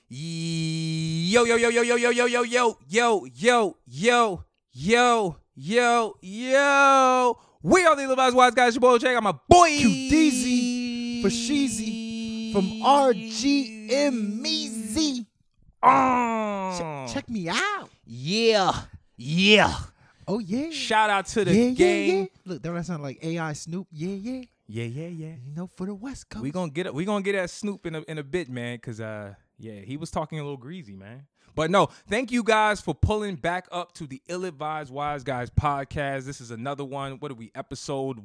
Yo, yo, yo, yo, yo, yo, yo, yo, yo, yo, yo, yo, yo, yo, yo. We are the Levi's Wise Guys. Your boy, check out my boy. QDZ for Sheezy from RGM Meezy. Check me out. Yeah. Yeah. Oh, yeah. Shout out to the gang. Yeah. Look, that sound like AI Snoop. Yeah. Yeah. You know, for the West Coast. We gonna get at Snoop in a bit, man, because yeah, he was talking a little greasy, man. But no, thank you guys for pulling back up to the Ill-Advised Wise Guys podcast. This is another one. What are we? Episode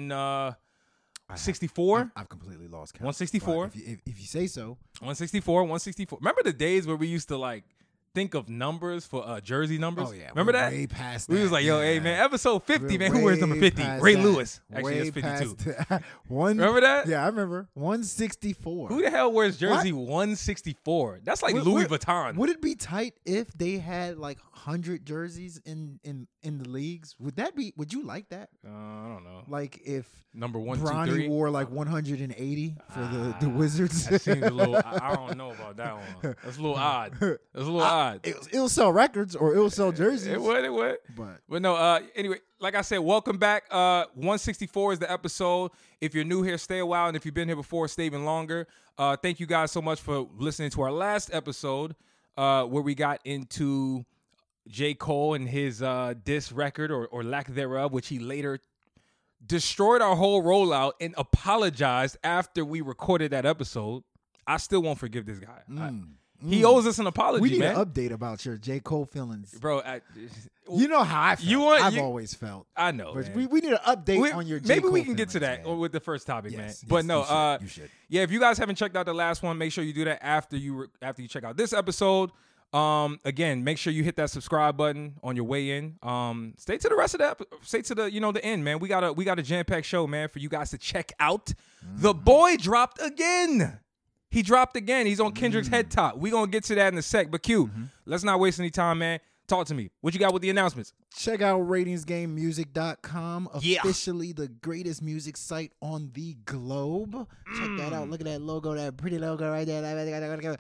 164? I've completely lost count. 164. If you say so. 164. Remember the days where we used to like think of numbers for jersey numbers? Oh, yeah. Remember that? Way past that. We was like, yo, hey, man, episode 50, man. Who wears number 50? Ray Lewis. Actually, that's 52. Remember that? Yeah, I remember. 164. Who the hell wears jersey 164? That's like Louis Vuitton. Would it be tight if they had like 100 jerseys in the leagues? Would you like that? I don't know. Like if number 1, 2, Bronny 3 wore like 180 for the Wizards. That seems a little. I don't know about that one. That's a little odd. That's a little odd. It'll sell records or it'll sell jerseys. It would. But no. Anyway, like I said, welcome back. 164 is the episode. If you're new here, stay a while, and if you've been here before, stay even longer. Thank you guys so much for listening to our last episode, where we got into J. Cole and his diss record or lack thereof, which he later destroyed our whole rollout and apologized after we recorded that episode. I still won't forgive this guy. He owes us an apology, we need man. an update about your J. Cole feelings. Bro, you know how I felt. I've always felt. I know, but man. we need an update on your J. Maybe Cole we can get feelings, to that man. with the first topic, man. Yes, but no, you should. Yeah, if you guys haven't checked out the last one, make sure you do that after you check out this episode. Again, make sure you hit that subscribe button on your way in. Stay to the rest of stay to the the end, man. We got a jam-packed show, man, for you guys to check out. The boy dropped again. He dropped again. He's on Kendrick's Head Top. We're going to get to that in a sec. But Q, let's not waste any time, man. Talk to me. What you got with the announcements? Check out ratingsgamemusic.com. Yeah. Officially the greatest music site on the globe. Check that out. Look at that logo, that pretty logo right there.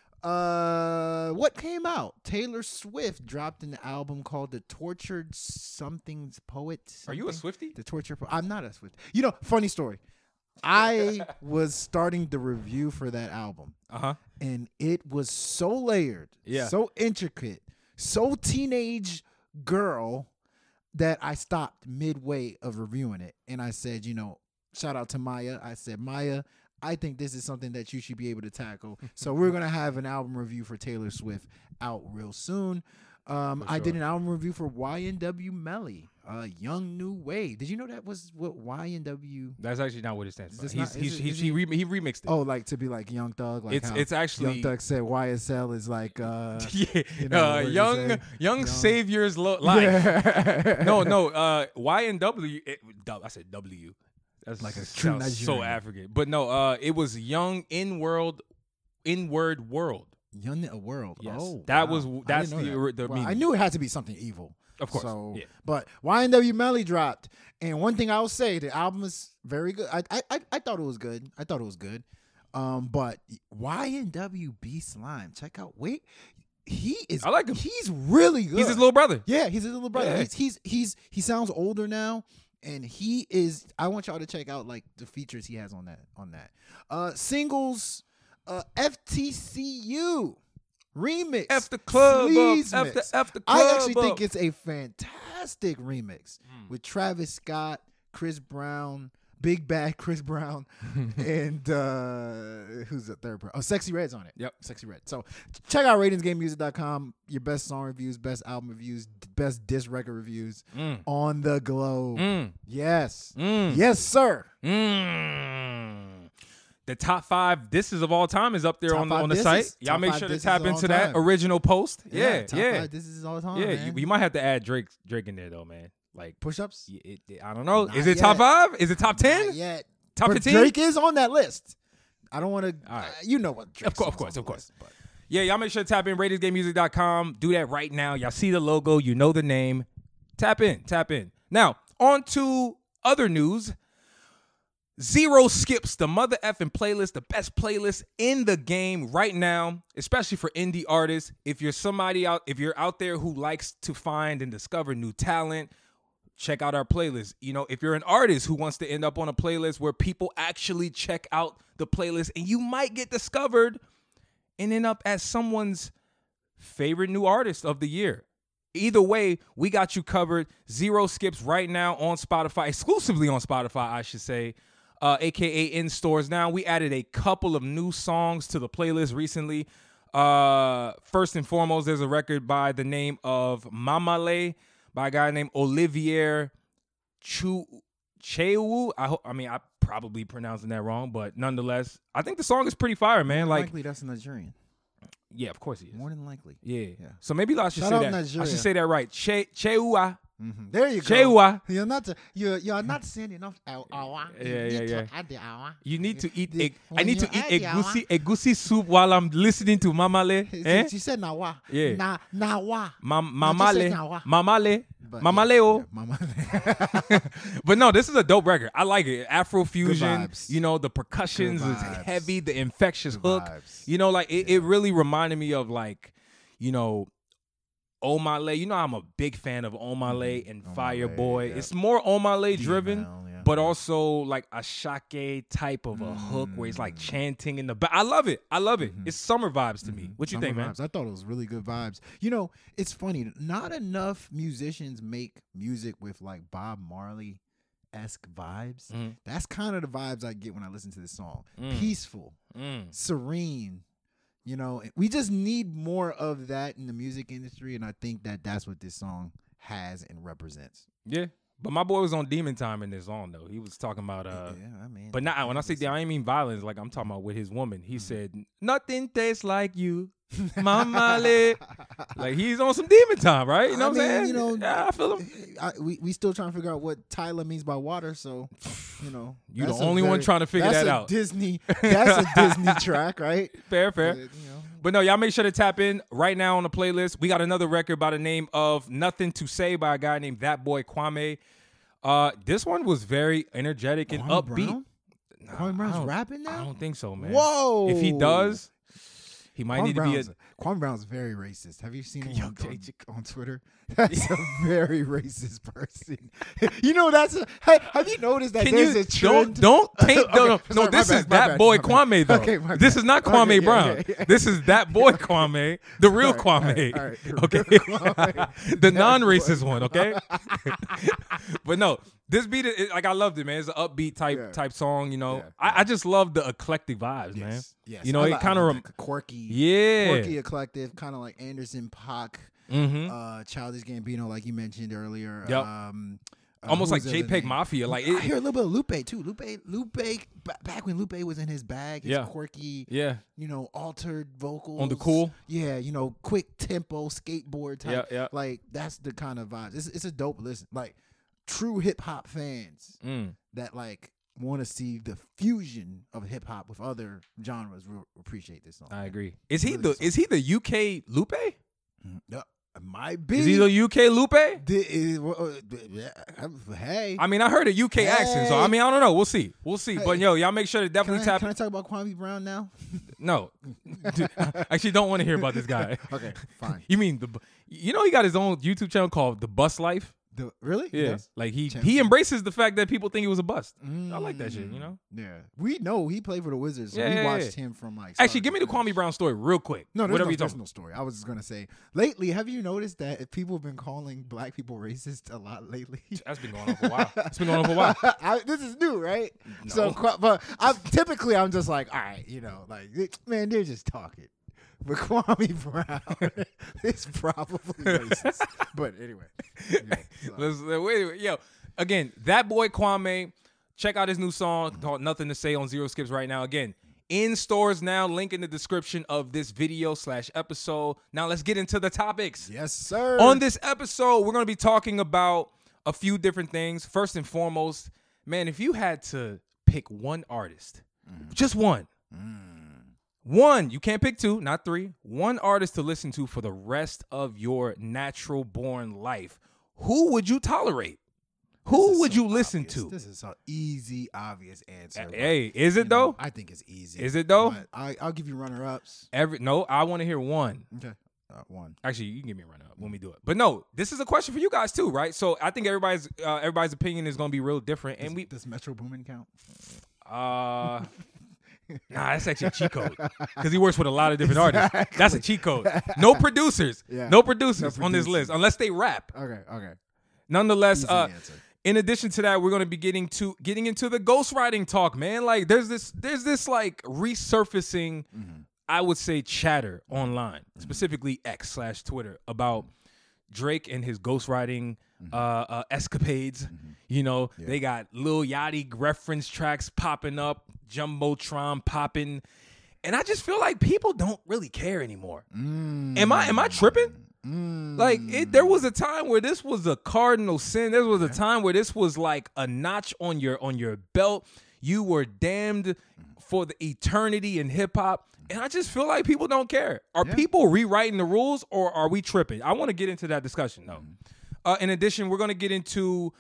What came out? Taylor Swift dropped an album called The Tortured Something's Poet. Are you a Swiftie? The Tortured Poet. I'm not a Swiftie. You know, funny story. I was starting the review for that album. And it was so layered, so intricate, so teenage girl that I stopped midway of reviewing it. And I said, shout out to Maya. I said, Maya, I think this is something that you should be able to tackle. So we're going to have an album review for Taylor Swift out real soon. I did an album review for YNW Melly, Young New Wave. Did you know that was what YNW? That's actually not what it stands for. He remixed it. Oh, like to be like Young Thug. Like it's actually Young Thug said YSL is like young Savior's life. Yeah. No, YNW. I said W. That's like a true Nigerian. So African. But no, it was Young Inward World. Young World. Yes. Oh, that's the meaning. I knew it had to be something evil. Of course. So, yeah. But YNW Melly dropped, and one thing I will say, the album is very good. I thought it was good. But YNW B Slime, check out. Wait, he is. I like him. He's really good. He's his little brother. Yeah, he's his little brother. Yeah. He sounds older now. And he is. I want y'all to check out like the features he has on that. Singles, FTCU remix. F the club up. F the club I actually up. think it's a fantastic remix with Travis Scott, Chris Brown, Big Bad Chris Brown, and who's the third person? Oh, Sexy Red's on it. Yep, Sexy Red. So check out ratingsgamemusic.com. Your best song reviews, best album reviews, best disc record reviews on the globe. Yes. Yes, sir. The top 5 disses of all time is up there on the site. Y'all make sure to tap into that original post. Yeah. Top 5 disses all the time. Yeah, you might have to add Drake in there though, man. Like push-ups. I don't know. Not Is it yet. top 5? Is it top 10? Not yet. Top but 15? Drake is on that list. I don't want to. All right. You know what? Of course. Yeah, y'all make sure to tap in ratingsgamemusic.com. Do that right now. Y'all see the logo. You know the name. Tap in. Now, on to other news. Zero Skips, the mother effing playlist, the best playlist in the game right now, especially for indie artists. If you're out there who likes to find and discover new talent, check out our playlist. You know, if you're an artist who wants to end up on a playlist where people actually check out the playlist, and you might get discovered and end up as someone's favorite new artist of the year. Either way, we got you covered. Zero Skips right now on Spotify, exclusively on Spotify, I should say. AKA in stores now. We added a couple of new songs to the playlist recently. First and foremost, there's a record by the name of Mamale by a guy named Olivier Chewu. I probably pronouncing that wrong, but nonetheless, I think the song is pretty fire, man. More likely that's Nigerian. Yeah, of course he is. More than likely. Yeah. So maybe I should say that. Nigeria. I should say that right. Chewa. Mm-hmm. There you go. Chewa. You're not saying enough. You need to eat. I need to eat egusi soup while I'm listening to Mamale. She said nawa. Yeah. Nawa. Mamale. Mamaleo. But no, this is a dope record. I like it. Afro fusion. You know, the percussions is heavy. The infectious hook. Vibes. You know, like it really reminded me of like, you know, Omale. You know, I'm a big fan of Omale and Fireboy. Yeah. It's more Omale driven, but also like a shake type of a hook where it's like chanting in the back. I love it. Mm-hmm. It's summer vibes to me. What you think, man? I thought it was really good vibes. You know, it's funny. Not enough musicians make music with like Bob Marley-esque vibes. Mm-hmm. That's kind of the vibes I get when I listen to this song. Peaceful, serene. You know, we just need more of that in the music industry, and I think that's what this song has and represents. Yeah, but my boy was on Demon Time in this song, though. He was talking about, but not when I say I ain't mean violence, like I'm talking about with his woman. He said, nothing tastes like you, Mamale. Like he's on some Demon Time, right? You know what I'm saying? You know, yeah, I feel him. We still trying to figure out what Tyler means by water, so, you know. You're the only one trying to figure that out. That's a Disney track, right? Fair. But no, y'all make sure to tap in right now on the playlist. We got another record by the name of Nothing to Say by a guy named That Boy Kwame. This one was very energetic and upbeat. Kwame Brown's rapping now? I don't think so, man. Whoa. If he does, he might need to be Kwame Brown's very racist. Have you seen him on Twitter? That's a very racist person. You know, have you noticed that there's a trend? Don't taint. No, this is That Boy Kwame, though. Okay, this is not Kwame Brown. Yeah. This is That Boy Kwame, the real Kwame. All right. Okay. The non-racist one, okay? But no, this beat, like I loved it, man. It's an upbeat type song, you know. Yeah. I just love the eclectic vibes, man. Yes. You know, it kind of quirky. Yeah. Quirky, eclectic, kind of like Anderson .Paak. Childish Gambino, like you mentioned earlier. Yep. Almost like JPEG Mafia. Like I hear a little bit of Lupe too. Lupe, back when Lupe was in his bag, his quirky, you know, altered vocals on the cool. Yeah, you know, quick tempo skateboard type. Yeah. Like that's the kind of vibe. It's a dope listen. Like true hip hop fans that like want to see the fusion of hip hop with other genres will appreciate this song. I agree. Is he the UK Lupe? No. Might be. Is he the UK Lupe? Hey. I mean, I heard a UK accent, so I mean, I don't know. We'll see. Hey. But yo, y'all make sure to definitely tap. Can I talk about Kwame Brown now? No. Dude, I actually don't want to hear about this guy. Okay, fine. You mean he got his own YouTube channel called The Bust Life? Really? Yeah. Like he embraces the fact that people think he was a bust. I like that shit, you know? Yeah. We know he played for the Wizards. So we watched him from like. Actually, give me the Kwame Brown story real quick. No, there's no personal story. I was just going to say, lately, have you noticed that people have been calling black people racist a lot lately? That's been going on for a while. This is new, right? No. So, but I'm just like, all right, you know, like, man, they're just talking. But Kwame Brown is probably racist. But anyway. Wait. Yo, again, That Boy Kwame. Check out his new song called Nothing to Say on Zero Skips right now. Again, in stores now. Link in the description of this video/episode. Now let's get into the topics. Yes, sir. On this episode, we're going to be talking about a few different things. First and foremost, man, if you had to pick one artist, just one. One, you can't pick two, not three. One artist to listen to for the rest of your natural born life. Who would you tolerate? Who would you listen to? This is an easy, obvious answer. Hey, is it though? I think it's easy. Is it though? I'll give you runner-ups. No, I want to hear one. Okay. One. Actually, you can give me a runner-up when we do it. But no, this is a question for you guys too, right? So I think everybody's opinion is going to be real different. And does Metro Boomin count? Nah, that's actually a cheat code because he works with a lot of different artists. That's a cheat code. No producers. No producers on this list unless they rap. Okay. Nonetheless, in addition to that, we're going to be getting into the ghostwriting talk, man. Like there's this like resurfacing, I would say, chatter online, specifically X/Twitter, about Drake and his ghostwriting escapades. You know, they got Lil Yachty reference tracks popping up, Jumbotron popping, and I just feel like people don't really care anymore. Am I tripping? Like there was a time where this was a cardinal sin. There was a time where this was like a notch on your belt. You were damned for the eternity in hip hop. And I just feel like people don't care. Are people rewriting the rules or are we tripping? I want to get into that discussion though. In addition, we're going to get into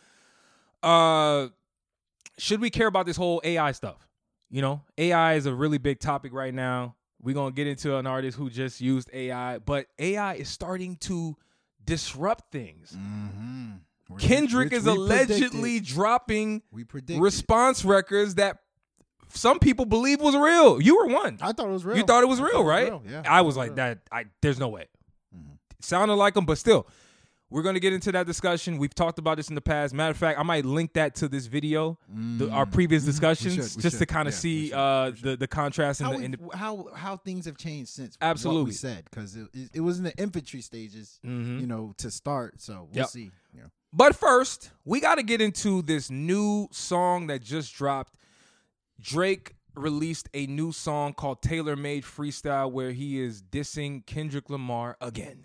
should we care about this whole AI stuff? You know, AI is a really big topic right now. We're going to get into an artist who just used AI, but AI is starting to disrupt things. Kendrick is allegedly dropping response records that some people believe was real. You were one. I thought it was real. You thought it was real, right? Yeah. I was like that. There's no way. It sounded like him, but still. We're going to get into that discussion. We've talked about this in the past. Matter of fact, I might link that to this video, our previous discussions, just to kind of see the contrast how things have changed since absolutely what we said, because it was in the infantry stages, you know, to start. So we'll see. Yeah. But first, we got to get into this new song that just dropped. Drake released a new song called Tailor Made Freestyle, where he is dissing Kendrick Lamar again.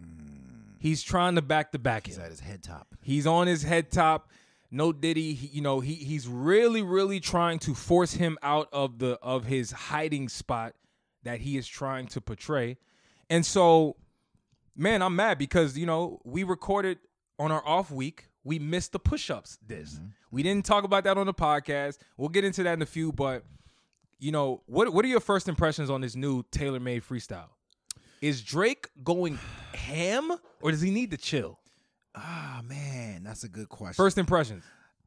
He's trying to back-to-back him. He's at his head top. He's on his head top. No Diddy. He's really, really trying to force him out of his hiding spot that he is trying to portray. And so, man, I'm mad because, you know, we recorded on our off week. We missed the push-ups diss. We didn't talk about that on the podcast. We'll get into that in a few, but, you know, what are your first impressions on this new Tailor Made Freestyle? Is Drake going ham or does he need to chill? Ah, man, that's a good question. First impressions.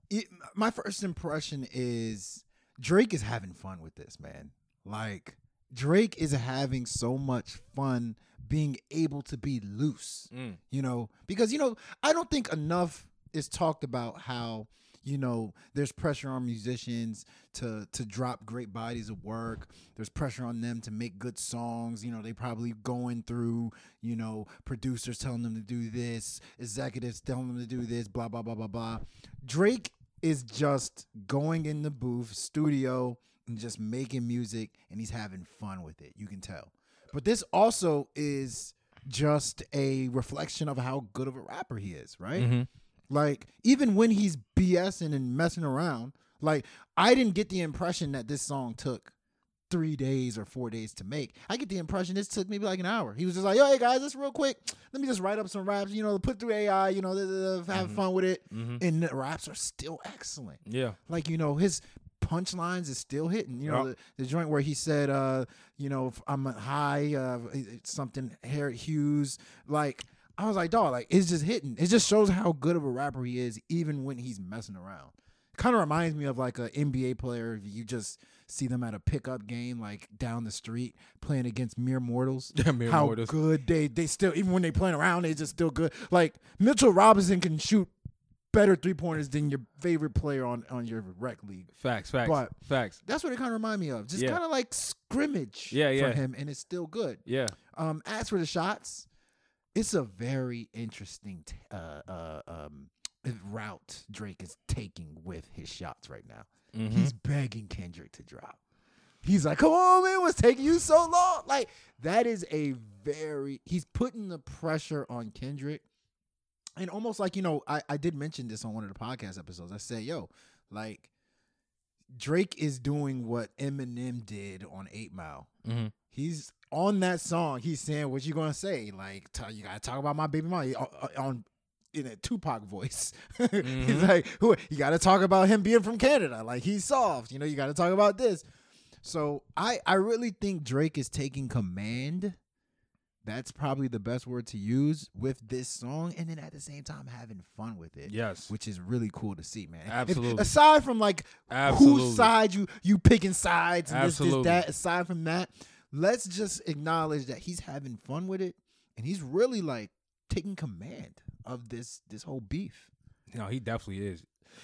My first impression is Drake is having fun with this, man. Like, Drake is having so much fun being able to be loose, you know, because, you know, I don't think enough is talked about how, you know, there's pressure on musicians to drop great bodies of work. There's pressure on them to make good songs. You know, they probably going through, you know, producers telling them to do this, executives telling them to do this, blah, blah, blah, blah, blah. Drake is just going in the booth, studio, and just making music, and he's having fun with it. You can tell. But this also is just a reflection of how good of a rapper he is, right? Like, even when he's BSing and messing around, like, I didn't get the impression that this song took 3 days or 4 days to make. I get the impression this took maybe like an hour. He was just like, yo, hey, guys, this real quick. Let me just write up some raps, you know, put through AI, you know, have fun with it. And the raps are still excellent. Yeah. Like, you know, his punchlines is still hitting. You know, the joint where he said, you know, if I'm high, something, Harriet Hughes, like, I was like, dog, like, it's just hitting. It just shows how good of a rapper he is, even when he's messing around. Kind of reminds me of like an NBA player. If you just see them at a pickup game, like down the street, playing against mere mortals. How good they still, even when they playing around, they just still good. Like, Mitchell Robinson can shoot better 3-pointers than your favorite player on your rec league. Facts. But that's what it kind of remind me of. Just kind of like scrimmage for him, and it's still good. Yeah. As for the shots, it's a very interesting route Drake is taking with his shots right now. He's begging Kendrick to drop. He's like, come on, man, what's taking you so long? Like, that is he's putting the pressure on Kendrick. And almost like, you know, I did mention this on one of the podcast episodes. I said, yo, like, Drake is doing what Eminem did on 8 Mile. He's on that song. He's saying, what you going to say? Like, you got to talk about my baby mama. On in a Tupac voice. He's like, you got to talk about him being from Canada. Like, he's soft. You got to talk about this. So I really think Drake is taking command. That's probably the best word to use with this song. And then at the same time, having fun with it. Yes. Which is really cool to see, man. Absolutely. Aside from like whose side you picking sides and this, that. Aside from that, let's just acknowledge that he's having fun with it. And he's really like taking command of this whole beef. No, he definitely is.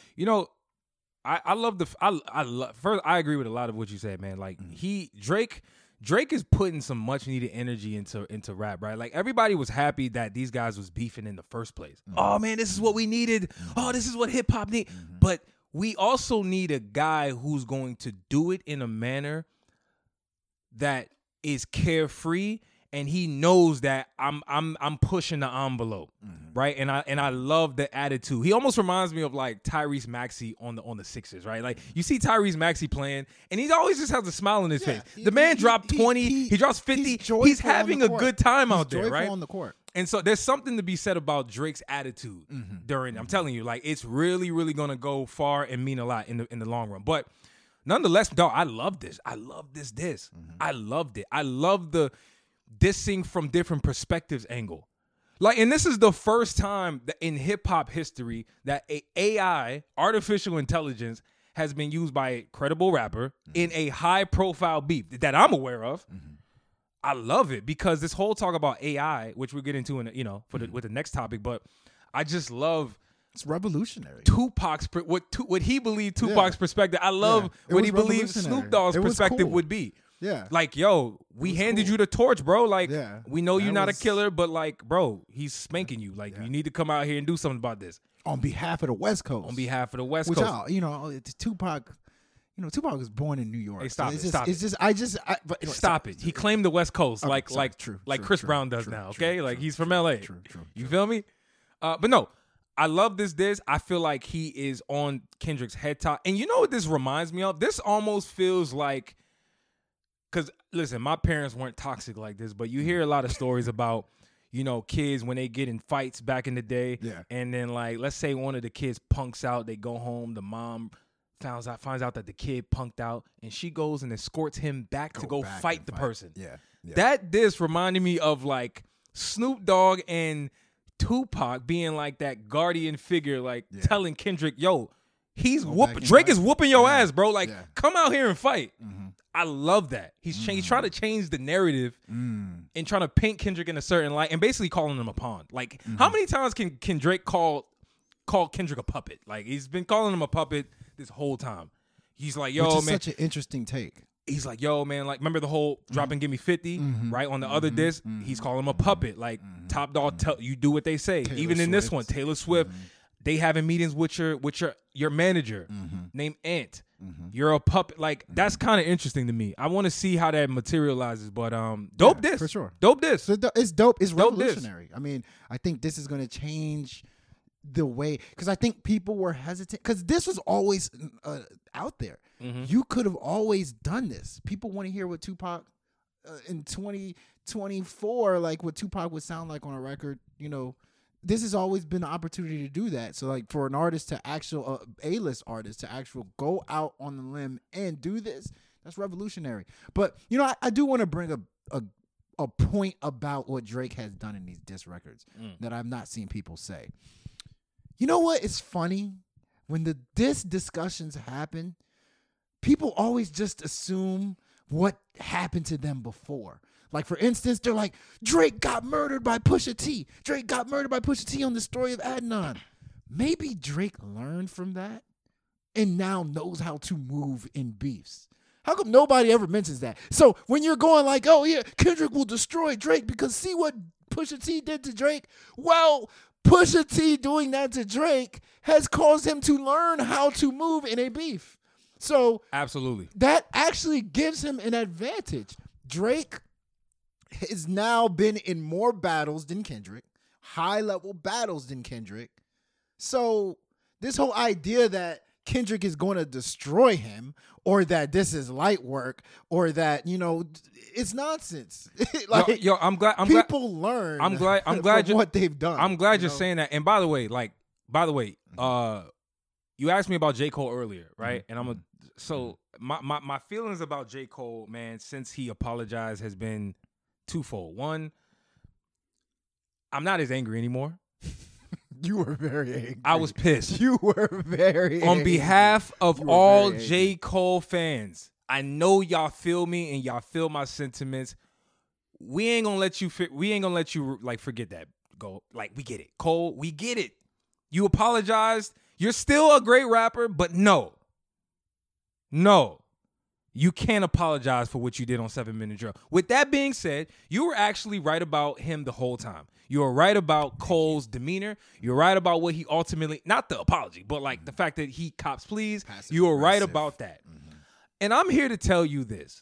I love first, I agree with a lot of what you said, man. Like Drake is putting some much needed energy into rap, right? Like everybody was happy that these guys was beefing in the first place. Mm-hmm. Oh man, this is what we needed. Oh, this is what hip hop need. Mm-hmm. But we also need a guy who's going to do it in a manner that is carefree, and he knows that I'm pushing the envelope, right? And I love the attitude. He almost reminds me of like Tyrese Maxey on the Sixers, right? Like you see Tyrese Maxey playing, and he always just has a smile on his face. The man dropped 20, he drops 50. He's having a good time out there, right? On the court. And so there's something to be said about Drake's attitude during. I'm telling you, like it's really, really gonna go far and mean a lot in the long run. But nonetheless, dog, I love this. I love this. I loved it. I love the dissing from different perspectives angle. Like, and this is the first time that in hip hop history that AI, artificial intelligence, has been used by a credible rapper in a high profile beef that I'm aware of. I love it because this whole talk about AI, which we'll get into with the next topic, but I just love. It's revolutionary. Tupac's what he believed Tupac's perspective. I love what he believed Snoop Dogg's perspective would be. Yeah. Like, yo, we handed you the torch, bro. Like, we know you're not a killer, but like, bro, he's spanking you. Like, you need to come out here and do something about this. On behalf of the West Coast. Tupac, Tupac was born in New York. Hey, stop it. Stop it. He claimed the West Coast like Chris Brown does now, okay? Like, he's from LA. You feel me? But no, I love this. I feel like he is on Kendrick's head top. And you know what this reminds me of? This almost feels like, because, listen, my parents weren't toxic like this, but you hear a lot of stories about, kids when they get in fights back in the day. Yeah. And then, like, let's say one of the kids punks out. They go home. The mom finds out that the kid punked out. And she goes and escorts him back to go fight the person. Yeah. This reminded me of, like, Snoop Dogg and Tupac being, like, that guardian figure, like, telling Kendrick, yo, Drake is whooping your ass, bro. Like, come out here and fight. I love that. He's trying to change the narrative and trying to paint Kendrick in a certain light and basically calling him a pawn. Like, how many times can Drake call Kendrick a puppet? Like, he's been calling him a puppet this whole time. He's like, yo, man. Such an interesting take. He's like, yo, man, like, remember the whole drop and give me 50, right? On the other disc, he's calling him a puppet. Like, Top Dog, you do what they say. Even in this one, Taylor Swift, they having meetings with your manager named Ant. You're a puppet. Like, that's kind of interesting to me. I want to see how that materializes. But dope this. For sure. Dope this. So it's dope. It's revolutionary. I mean, I think this is going to change the way, because I think people were hesitant, because this was always out there. You could have always done this. People want to hear what Tupac in 2024, like what Tupac would sound like on a record, This has always been an opportunity to do that. So, like, for an artist to A-list artist to go out on the limb and do this, that's revolutionary. But, I do want to bring a point about what Drake has done in these diss records that I've not seen people say. You know what? It's funny. When the diss discussions happen, people always just assume what happened to them before. Like, for instance, they're like, Drake got murdered by Pusha T. Drake got murdered by Pusha T on the story of Adnan. Maybe Drake learned from that and now knows how to move in beefs. How come nobody ever mentions that? So when you're going like, oh, yeah, Kendrick will destroy Drake because see what Pusha T did to Drake? Well, Pusha T doing that to Drake has caused him to learn how to move in a beef. So absolutely, that actually gives him an advantage. Drake has now been in more battles than Kendrick, high-level battles than Kendrick. So this whole idea that Kendrick is going to destroy him, or that this is light work, or that it's nonsense. Like, yo, I'm glad people learn. I'm glad from what they've done. I'm glad you're saying that. And by the way, you asked me about J. Cole earlier, right? And my feelings about J. Cole, man, since he apologized has been twofold. One, I'm not as angry anymore. You were very angry. I was pissed. You were very On behalf of all J. Cole fans, I know y'all feel me and y'all feel my sentiments. We ain't gonna let you like forget that. Go, like, we get it. Cole, we get it. You apologized. You're still a great rapper, but no, you can't apologize for what you did on 7 Minute Drill. With that being said, you were actually right about him the whole time. You were right about Cole's demeanor. You're right about what he ultimately, not the apology, but like the fact that he cops pleas. You were right about that. Mm-hmm. And I'm here to tell you this.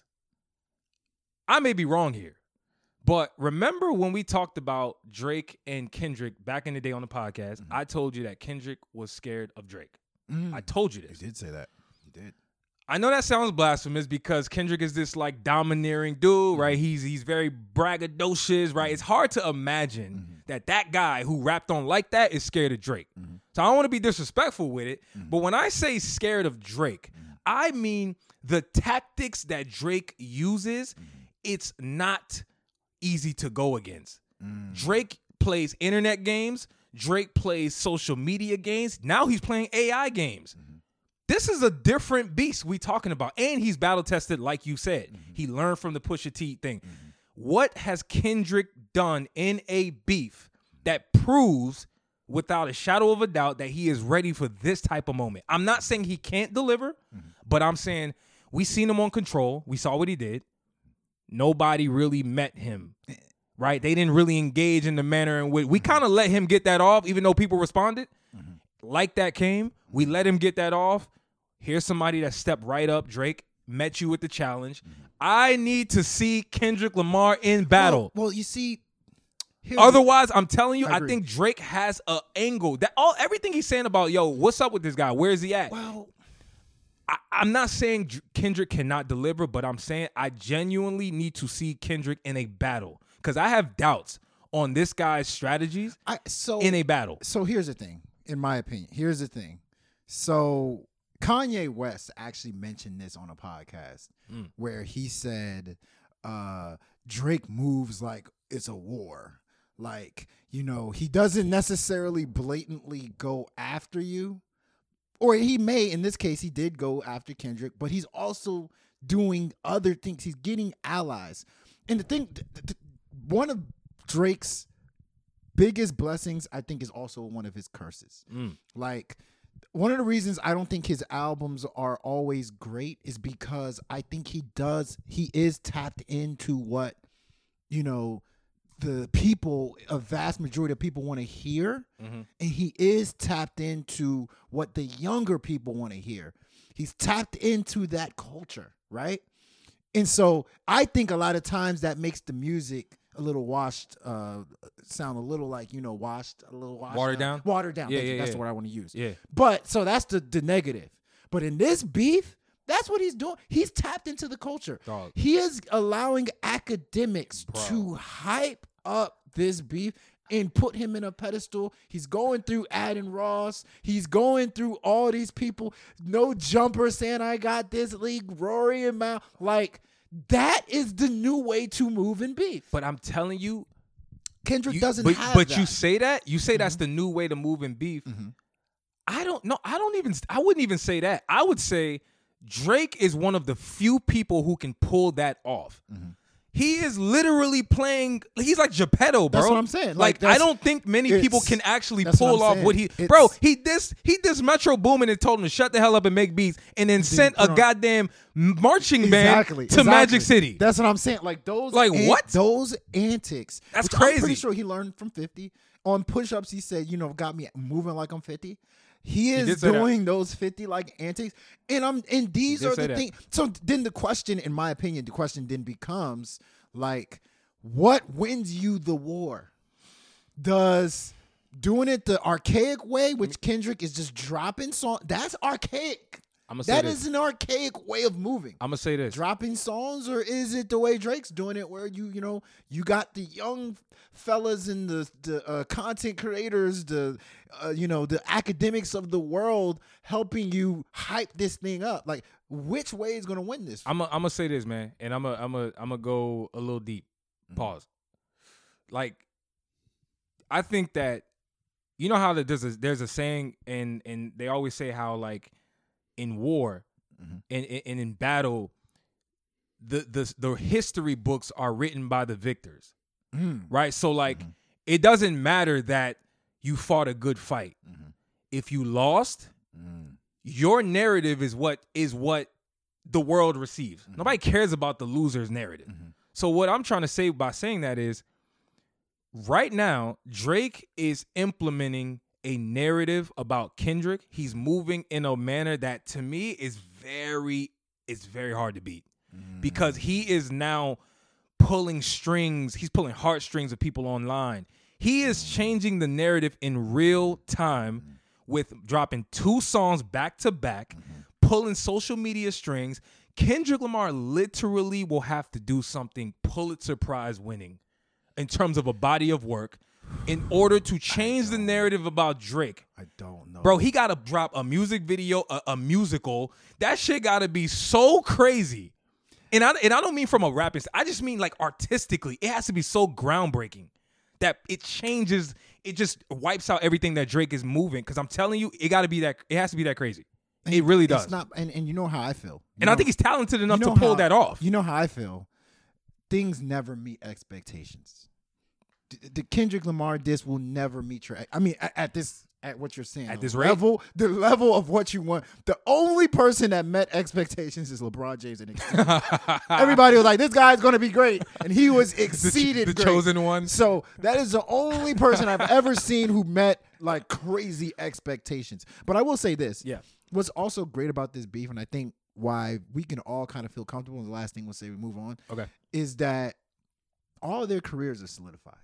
I may be wrong here, but remember when we talked about Drake and Kendrick back in the day on the podcast, I told you that Kendrick was scared of Drake. I told you this. You did say that. You did. I know that sounds blasphemous because Kendrick is this like domineering dude, right? He's very braggadocious, right? It's hard to imagine that guy who rapped on like that is scared of Drake. So I don't want to be disrespectful with it, but when I say scared of Drake, I mean the tactics that Drake uses, it's not easy to go against. Drake plays internet games. Drake plays social media games. Now he's playing AI games. This is a different beast we talking about. And he's battle tested, like you said. He learned from the Pusha T thing. What has Kendrick done in a beef that proves without a shadow of a doubt that he is ready for this type of moment? I'm not saying he can't deliver, but I'm saying we seen him on Control. We saw what he did. Nobody really met him, right? They didn't really engage in the manner in which we kind of let him get that off, even though people responded. Like that came, we let him get that off. Here's somebody that stepped right up. Drake met you with the challenge. I need to see Kendrick Lamar in battle. Well, you see, otherwise, I'm telling you, I think Drake has an angle that everything he's saying about, yo, what's up with this guy? Where is he at? Well, I'm not saying Kendrick cannot deliver, but I'm saying I genuinely need to see Kendrick in a battle because I have doubts on this guy's strategies in a battle. So here's the thing. In my opinion, here's the thing. So Kanye West actually mentioned this on a podcast where he said Drake moves like it's a war. Like, he doesn't necessarily blatantly go after you. Or he may, in this case, he did go after Kendrick, but he's also doing other things. He's getting allies. And the thing, one of Drake's biggest blessings, I think, is also one of his curses. Like, one of the reasons I don't think his albums are always great is because I think he is tapped into what, the people, a vast majority of people want to hear. And he is tapped into what the younger people want to hear. He's tapped into that culture, right? And so I think a lot of times that makes the music a little washed, sound a little like, washed, a little washed. Watered down? Watered down. Yeah, that's the word I want to use. Yeah. But so that's the negative. But in this beef, that's what he's doing. He's tapped into the culture. Dog. He is allowing academics to hype up this beef and put him in a pedestal. He's going through Adin Ross. He's going through all these people. No Jumper saying, I got this league. Rory and Mal. Like, that is the new way to move in beef. But I'm telling you, Kendrick doesn't have that. But you say that? You say that's the new way to move in beef. I don't know. I wouldn't even say that. I would say Drake is one of the few people who can pull that off. He is literally playing. He's like Geppetto, bro. That's what I'm saying. Like I don't think many people can actually pull off what he. Bro, he dissed Metro Boomin and told him to shut the hell up and make beats, and then sent a goddamn marching band to Magic City. That's what I'm saying. Like those. Like what? Those antics. That's crazy. I'm pretty sure he learned from 50 on push-ups. He said, got me moving like I'm 50. He is doing those 50 like antics, and these are the things. So then the question, in my opinion, then becomes like, what wins you the war? Does doing it the archaic way, which Kendrick is just dropping songs. That's archaic. That is an archaic way of moving. I'm gonna say this: dropping songs, or is it the way Drake's doing it, where you got the young fellas and the content creators, the academics of the world helping you hype this thing up? Like, which way is gonna win this? I'm gonna say this, man, and I'm gonna go a little deep. Pause. Like, I think that how there's a saying, and they always say how, like, in war and in battle, the history books are written by the victors, right? So, like, it doesn't matter that you fought a good fight. If you lost, your narrative is what the world receives. Nobody cares about the loser's narrative. So what I'm trying to say by saying that is, right now, Drake is implementing a narrative about Kendrick. He's moving in a manner that, to me, is very hard to beat, because he is now pulling strings. He's pulling heartstrings of people online. He is changing the narrative in real time with dropping 2 songs back to back, pulling social media strings. Kendrick Lamar literally will have to do something Pulitzer Prize winning in terms of a body of work in order to change the narrative about Drake. I don't know. Bro, he got to drop a music video, a musical. That shit got to be so crazy. And I don't mean from a rapping, I just mean, like, artistically. It has to be so groundbreaking that it changes, it just wipes out everything that Drake is moving. Because I'm telling you, it has to be that crazy. It really does. It's not, and you know how I feel. I think he's talented enough to pull that off. You know how I feel. Things never meet expectations. The Kendrick Lamar diss will never meet your. I mean, at what you're saying, at this level, the level of what you want. The only person that met expectations is LeBron James and everybody was like, "This guy's going to be great," and he was exceeded. the chosen one. So that is the only person I've ever seen who met, like, crazy expectations. But I will say this: what's also great about this beef, and I think why we can all kind of feel comfortable, and the last thing we'll say, we move on, is that all of their careers are solidified.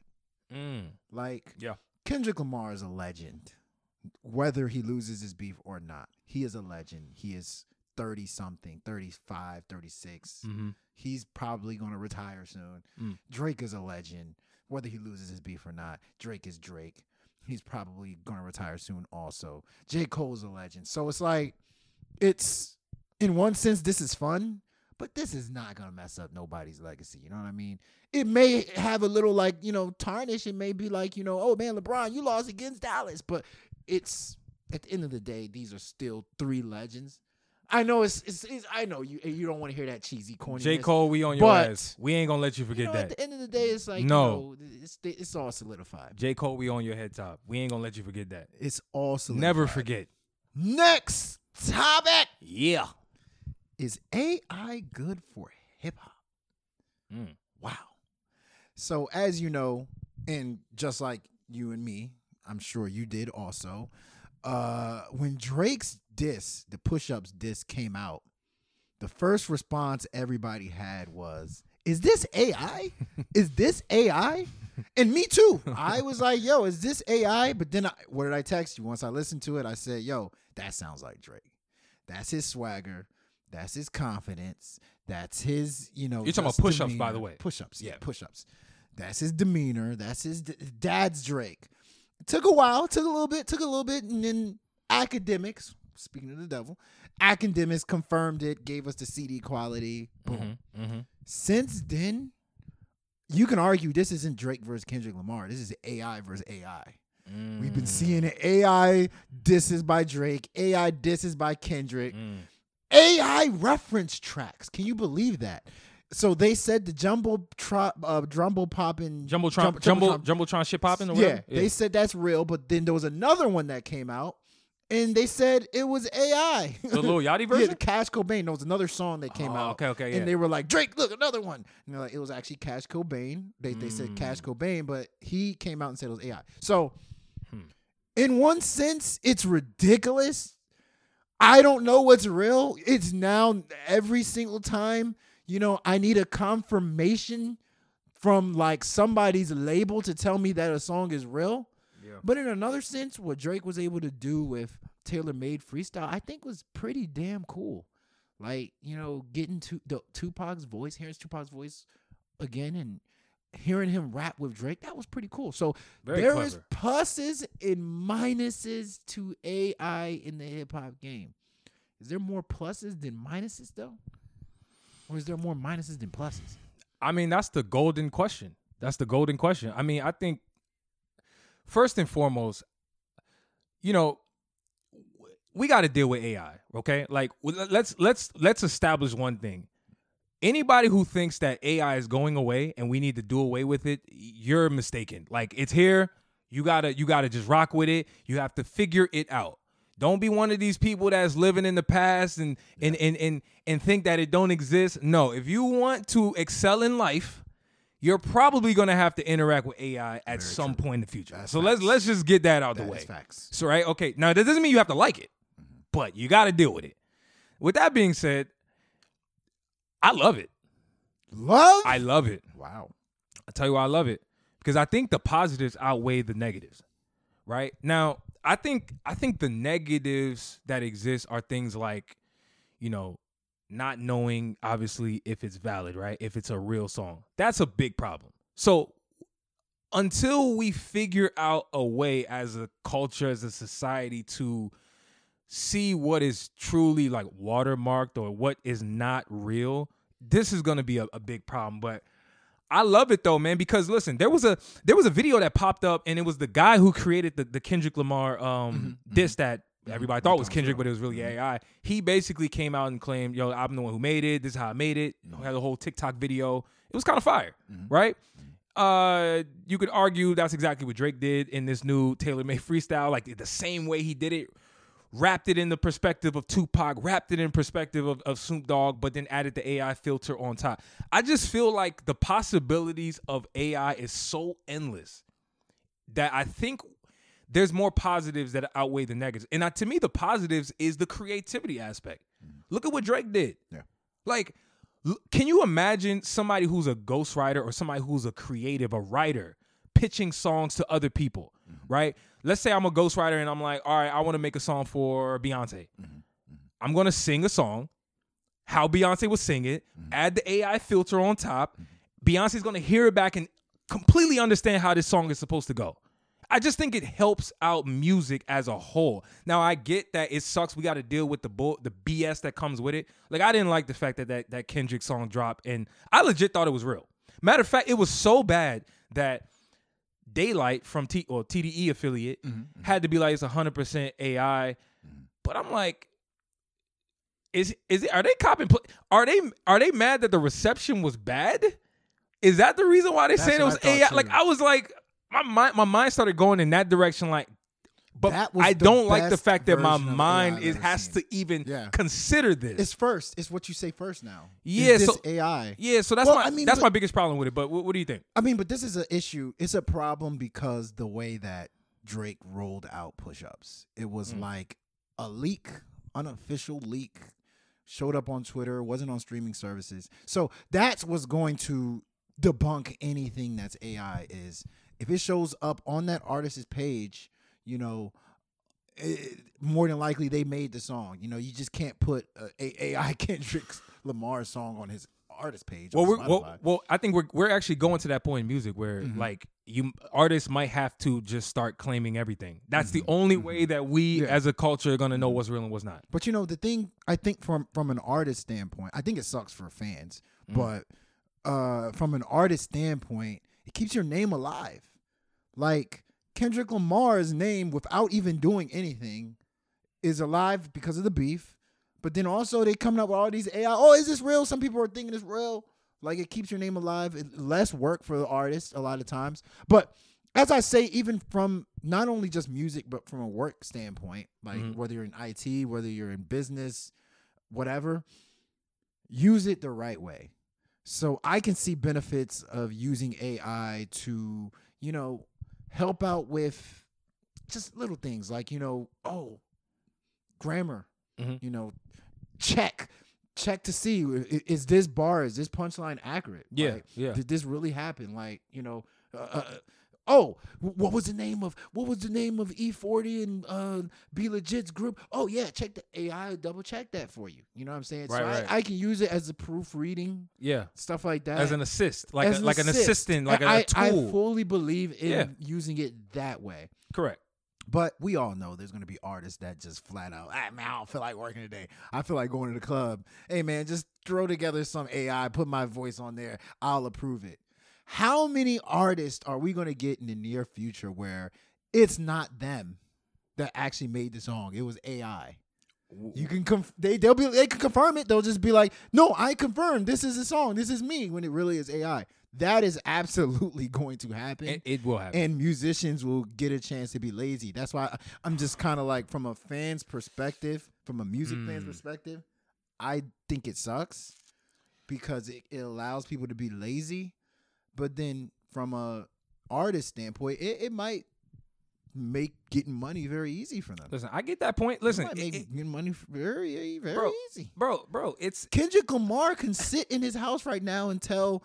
Like, Kendrick Lamar is a legend, whether he loses his beef or not. He is a legend. He is 30-something, 35, 36. He's probably going to retire soon. Drake is a legend, whether he loses his beef or not. Drake is Drake. He's probably going to retire soon also. J. Cole's a legend. So it's like, it's, in one sense, this is fun, but this is not going to mess up nobody's legacy. You know what I mean? It may have a little, like, tarnish. It may be like, oh, man, LeBron, you lost against Dallas. But it's, at the end of the day, these are still 3 legends. I know I know you don't want to hear that cheesy, corny. J. Cole, we on your ass. We ain't going to let you forget that. At the end of the day, it's like, it's all solidified. J. Cole, we on your head top. We ain't going to let you forget that. It's all solidified. Never forget. Next topic. Yeah. Is AI good for hip-hop? Wow. So, as you know, and just like you and me, I'm sure you did also, when Drake's diss, the Push-Ups diss, came out, the first response everybody had was, is this AI? Is this AI? And me too. I was like, yo, is this AI? But then, what did I text you? Once I listened to it, I said, yo, that sounds like Drake. That's his swagger. That's his confidence. That's his, You're talking about push-ups, by the way. Push-ups, yeah, push-ups. That's his demeanor. That's his dad's Drake. It took a while, took a little bit, and then Academics, speaking of the devil, Academics confirmed it, gave us the CD quality. Boom. Since then, you can argue this isn't Drake versus Kendrick Lamar. This is AI versus AI. We've been seeing it. AI disses by Drake. AI disses by Kendrick. AI reference tracks. Can you believe that? So they said the Jumbotron shit popping. Yeah, they said that's real, but then there was another one that came out, and they said it was AI. The Lil Yachty version? Yeah, the Cash Cobain. There was another song that came out. Okay, yeah. And they were like, Drake, look, another one. And they're like, it was actually Cash Cobain. They said Cash Cobain, but he came out and said it was AI. So, in one sense, it's ridiculous. I don't know what's real. It's now every single time, I need a confirmation from, like, somebody's label to tell me that a song is real. Yeah. But in another sense, what Drake was able to do with tailor-made freestyle, I think was pretty damn cool. Like, getting to Tupac's voice, hearing Tupac's voice again and hearing him rap with Drake, that was pretty cool. So there is pluses and minuses to AI in the hip-hop game. Is there more pluses than minuses, though? Or is there more minuses than pluses? I mean, that's the golden question. I mean, I think, first and foremost, we got to deal with AI, okay? Like, let's establish one thing. Anybody who thinks that AI is going away and we need to do away with it, you're mistaken. Like, it's here. You gotta just rock with it. You have to figure it out. Don't be one of these people that's living in the past and think that it don't exist. No, if you want to excel in life, you're probably gonna have to interact with AI at some point in the future. That's so facts. let's just get that out the way. That's facts. So right, okay. Now that doesn't mean you have to like it, but you got to deal with it. With that being said, I love it. I love it. Wow. I'll tell you why I love it. Because I think the positives outweigh the negatives. Right? Now, I think the negatives that exist are things like, not knowing, obviously, if it's valid, right? If it's a real song. That's a big problem. So until we figure out a way as a culture, as a society to see what is truly like watermarked or what is not real, this is going to be a big problem. But I love it though, man, because listen, there was a video that popped up and it was the guy who created the Kendrick Lamar diss that everybody thought was Kendrick, but it was really AI. He basically came out and claimed, yo, I'm the one who made it. This is how I made it. Had a whole TikTok video. It was kind of fire, right? You could argue that's exactly what Drake did in this new tailor-made freestyle, like the same way he did it. Wrapped it in the perspective of Tupac, wrapped it in perspective of Snoop Dogg, but then added the AI filter on top. I just feel like the possibilities of AI is so endless that I think there's more positives that outweigh the negatives. And to me, the positives is the creativity aspect. Look at what Drake did. Yeah. Like, can you imagine somebody who's a ghostwriter or somebody who's a creative, a writer, pitching songs to other people, right? Let's say I'm a ghostwriter and I'm like, all right, I want to make a song for Beyonce. I'm going to sing a song, how Beyonce would sing it, add the AI filter on top. Beyonce's going to hear it back and completely understand how this song is supposed to go. I just think it helps out music as a whole. Now, I get that it sucks. We got to deal with the BS that comes with it. Like, I didn't like the fact that Kendrick song dropped, and I legit thought it was real. Matter of fact, it was so bad that Daylight from TDE affiliate had to be like, it's 100% AI. But I'm like, are they copying? Are they mad that the reception was bad? Is that the reason why they saying it was AI? Too. Like, I was like, my mind started going in that direction. Like, but I don't like the fact that my mind has to even consider this. It's first. It's what you say first now. Yeah, so AI. Yeah, so that's my biggest problem with it. But what do you think? I mean, but this is an issue. It's a problem because the way that Drake rolled out push-ups, it was like a leak, unofficial leak, showed up on Twitter, wasn't on streaming services. So that's what's going to debunk anything that's AI. Is if it shows up on that artist's page, more than likely they made the song. You just can't put a AI Kendrick Lamar song on his artist page. Well, I think we're actually going to that point in music where like artists might have to just start claiming everything. That's the only way that we as a culture are gonna know what's real and what's not. But the thing, I think from an artist standpoint, I think it sucks for fans, but from an artist standpoint, it keeps your name alive. Like, Kendrick Lamar's name, without even doing anything, is alive because of the beef. But then also they coming up with all these AI. Oh, is this real? Some people are thinking it's real. Like, it keeps your name alive. It's less work for the artist a lot of times. But as I say, even from not only just music, but from a work standpoint, like whether you're in IT, whether you're in business, whatever, use it the right way. So I can see benefits of using AI to, help out with just little things like, grammar, check to see, is this bar, is this punchline accurate? Yeah. Like, did this really happen? Like, Oh, what was the name of E40 and Be Legit's group? Oh yeah, check the AI, double check that for you. You know what I'm saying? Right, so I can use it as a proofreading. Yeah, stuff like that as an assist, like an assistant, like a tool. I fully believe in using it that way. Correct. But we all know there's going to be artists that just flat out, man, I don't feel like working today. I feel like going to the club. Hey, man, just throw together some AI, put my voice on there. I'll approve it. How many artists are we going to get in the near future where it's not them that actually made the song? It was AI. You can they can confirm it. They'll just be like, no, I confirmed this is a song. This is me, when it really is AI. That is absolutely going to happen. It will happen. And musicians will get a chance to be lazy. That's why I'm just kind of like, from a fan's perspective, from a music fan's perspective, I think it sucks because it allows people to be lazy. But then from a artist standpoint, it might make getting money very easy for them. Listen, I get that point. Listen, getting money very easy. Bro, it's Kendrick Lamar can sit in his house right now and tell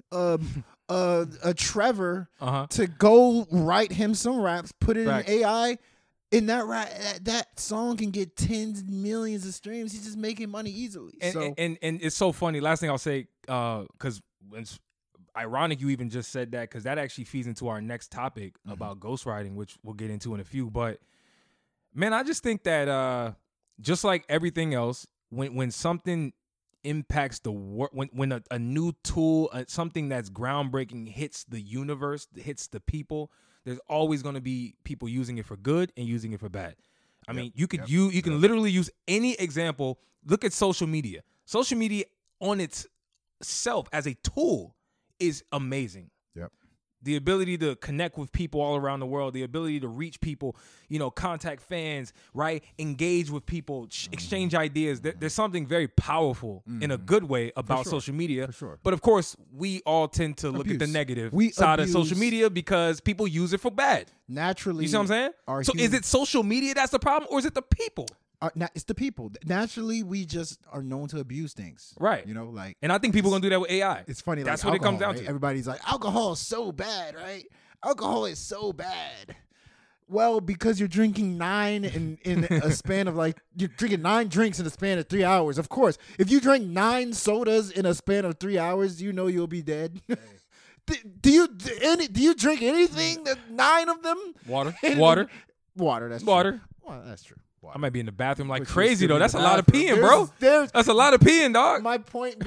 a Trevor to go write him some raps, put it in AI, and that song can get tens of millions of streams. He's just making money easily. And it's so funny. Last thing I'll say, because it's ironic you even just said that, because that actually feeds into our next topic about ghostwriting, which we'll get into in a few. But man, I just think that just like everything else, when something impacts the world, when a new tool, something that's groundbreaking hits the universe, hits the people, there's always going to be people using it for good and using it for bad. I mean, you can literally use any example. Look at social media. Social media on itself as a tool is amazing. Yep. The ability to connect with people all around the world, the ability to reach people, contact fans, right? Engage with people, exchange ideas. There's something very powerful in a good way about social media. For sure. But of course, we all tend to look at the negative side of social media because people use it for bad. Naturally. You see what I'm saying? So is it social media that's the problem, or is it the people? It's the people. Naturally, we just are known to abuse things. Right. And I think people are going to do that with AI. It's funny. That's like what alcohol, it comes down right? to. Everybody's like, alcohol is so bad, right? Alcohol is so bad. Well, because you're drinking 9 in a span of you're drinking 9 drinks in a span of 3 hours. Of course, if you drink 9 sodas in a span of 3 hours, you'll be dead. Do you drink anything? 9 of them? Water. That's water. True. Well, that's true. I might be in the bathroom like crazy though. That's a lot of peeing, bro. That's a lot of peeing, dog. My point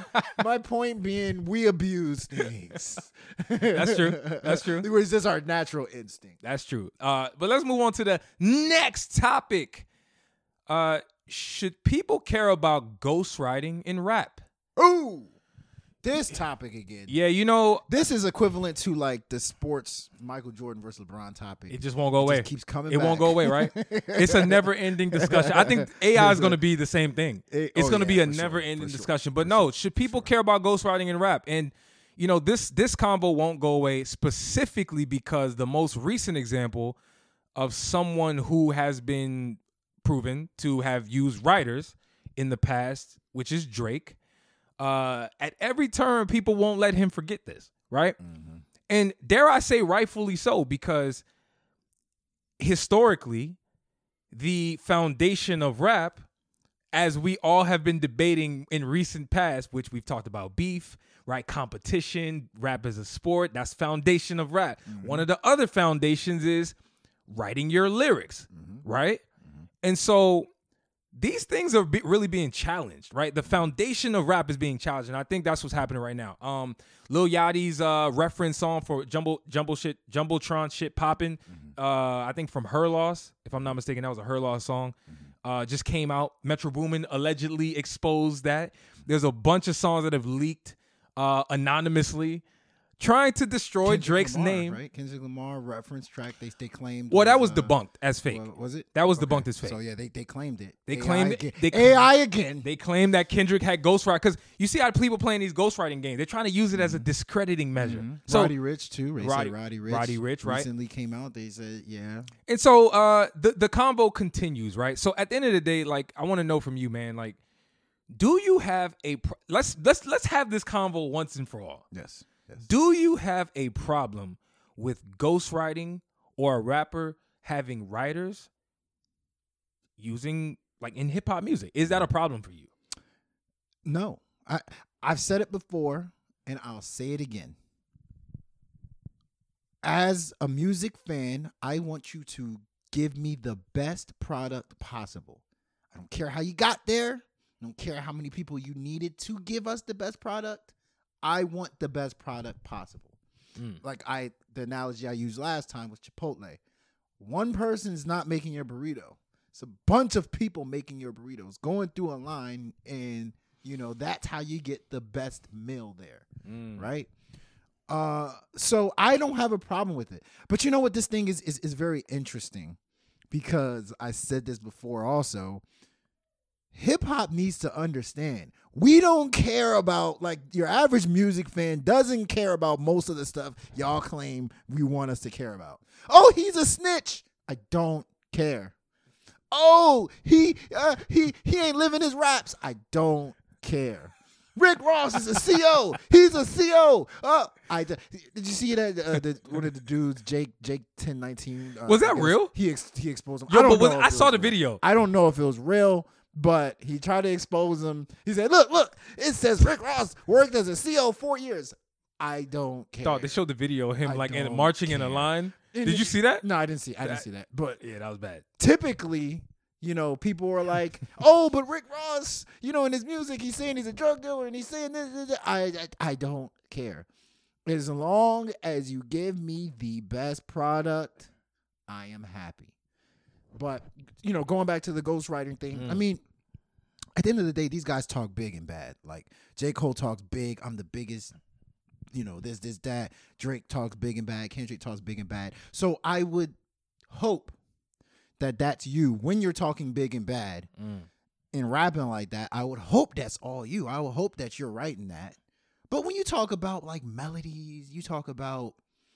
being, we abuse things. That's true. It's just our natural instinct. That's true. But let's move on to the next topic. Should people care about ghostwriting in rap? Ooh. This topic again. Yeah, this is equivalent to the sports Michael Jordan versus LeBron topic. It just won't go away. It keeps coming back. It won't go away, right? It's a never-ending discussion. I think AI is going to be the same thing. It's going to be a never-ending discussion. But no, should people care about ghostwriting in rap? And this combo won't go away specifically because the most recent example of someone who has been proven to have used writers in the past, which is Drake. At every turn, people won't let him forget this, right? Mm-hmm. And dare I say rightfully so, because historically, the foundation of rap, as we all have been debating in recent past, which we've talked about beef, right? Competition, rap as a sport, that's foundation of rap. Mm-hmm. One of the other foundations is writing your lyrics, right? Mm-hmm. And so these things are really being challenged, right? The foundation of rap is being challenged, and I think that's what's happening right now. Lil Yachty's reference song for Jumbotron shit popping, I think from Her Loss, if I'm not mistaken, that was a Her Loss song. Just came out. Metro Boomin allegedly exposed that. There's a bunch of songs that have leaked anonymously, trying to destroy Drake's name. Right? Kendrick Lamar reference track they claimed. Well, that was debunked as fake. Was it? That was debunked as fake. So yeah, they claimed it. They claimed AI again. They claimed that Kendrick had ghostwrite, because you see how people playing these ghostwriting games. They're trying to use it as a discrediting measure. So Roddy Ricch too. Roddy Ricch, right? Recently came out. They said And so the combo continues, right? So at the end of the day, I want to know from you, man, do you have let's have this convo once and for all. Yes. Do you have a problem with ghostwriting or a rapper having writers using like in hip hop music? Is that a problem for you? No. I've said it before and I'll say it again. As a music fan, I want you to give me the best product possible. I don't care how you got there. I don't care how many people you needed to give us the best product. I want the best product possible. Like the analogy I used last time was Chipotle. One person is not making your burrito. It's a bunch of people making your burritos, going through a line, and that's how you get the best meal there, right? So I don't have a problem with it. But you know what, this thing is very interesting, because I said this before also. Hip hop needs to understand, we don't care about, like, your average music fan doesn't care about most of the stuff y'all claim we want us to care about. Oh, he's a snitch. I don't care. Oh, he ain't living his raps. I don't care. Rick Ross is a CO. He's a CO. Did you see that? One of the dudes, Jake 1019. Was that real? He exposed him. I saw the video. I don't know if it was real, but he tried to expose him. He said, "Look, it says Rick Ross worked as a CO 4 years." I don't care. Thought they showed the video of him marching in a line. Did you see that? No, I didn't see that. But yeah, that was bad. Typically, people were like, "Oh, but Rick Ross, in his music, he's saying he's a drug dealer and he's saying this." I don't care. As long as you give me the best product, I am happy. But, going back to the ghostwriting thing, I mean, at the end of the day, these guys talk big and bad. Like, J. Cole talks big. I'm the biggest. This, that. Drake talks big and bad. Kendrick talks big and bad. So I would hope that that's you when you're talking big and bad and rapping like that. I would hope that's all you. I would hope that you're writing that. But when you talk about, like, melodies, you talk about,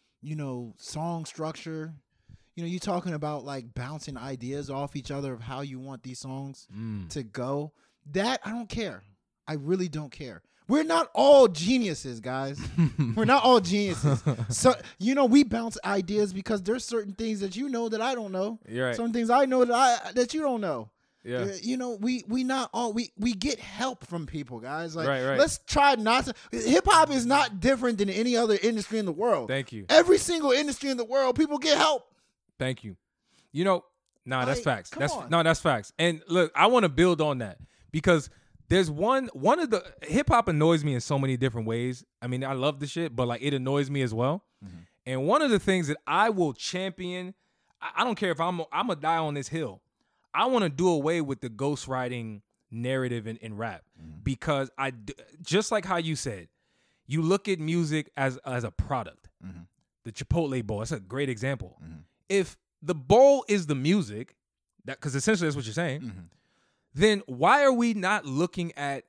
song structure, you're talking about, like, bouncing ideas off each other of how you want these songs to go. That, I don't care. I really don't care. We're not all geniuses, guys. We're not all geniuses. So, we bounce ideas because there's certain things that that I don't know. You're right. Some things I know that you don't know. Yeah. We not all we get help from people, guys. Like, right. Let's try not to. Hip hop is not different than any other industry in the world. Thank you. Every single industry in the world, people get help. Thank you. That's facts. That's facts. And look, I want to build on that because there's one of the hip hop annoys me in so many different ways. I mean, I love the shit, but, like, it annoys me as well. Mm-hmm. And one of the things that I will champion, I don't care if I'm gonna die on this hill. I want to do away with the ghostwriting narrative in rap because just like how you said, you look at music as a product. Mm-hmm. The Chipotle bowl, that's a great example. Mm-hmm. If the bowl is the music, because essentially that's what you're saying, then why are we not looking at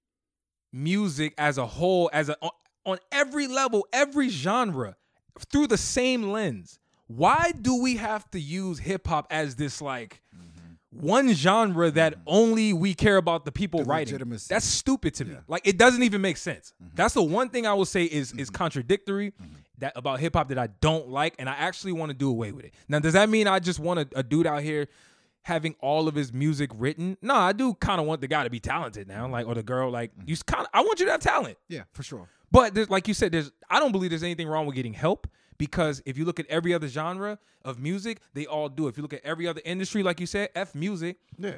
music as a whole, on every level, every genre, through the same lens? Why do we have to use hip hop as this, like, one genre that only we care about the people writing? That's stupid to me. Like, it doesn't even make sense. That's the one thing I will say is contradictory that about hip hop that I don't like, and I actually want to do away with it. Now, does that mean I just want a dude out here having all of his music written? No, I do kind of want the guy to be talented now, like, or the girl, like, I want you to have talent. Yeah, for sure. But like you said, I don't believe there's anything wrong with getting help. Because if you look at every other genre of music, they all do. If you look at every other industry, like you said, F music,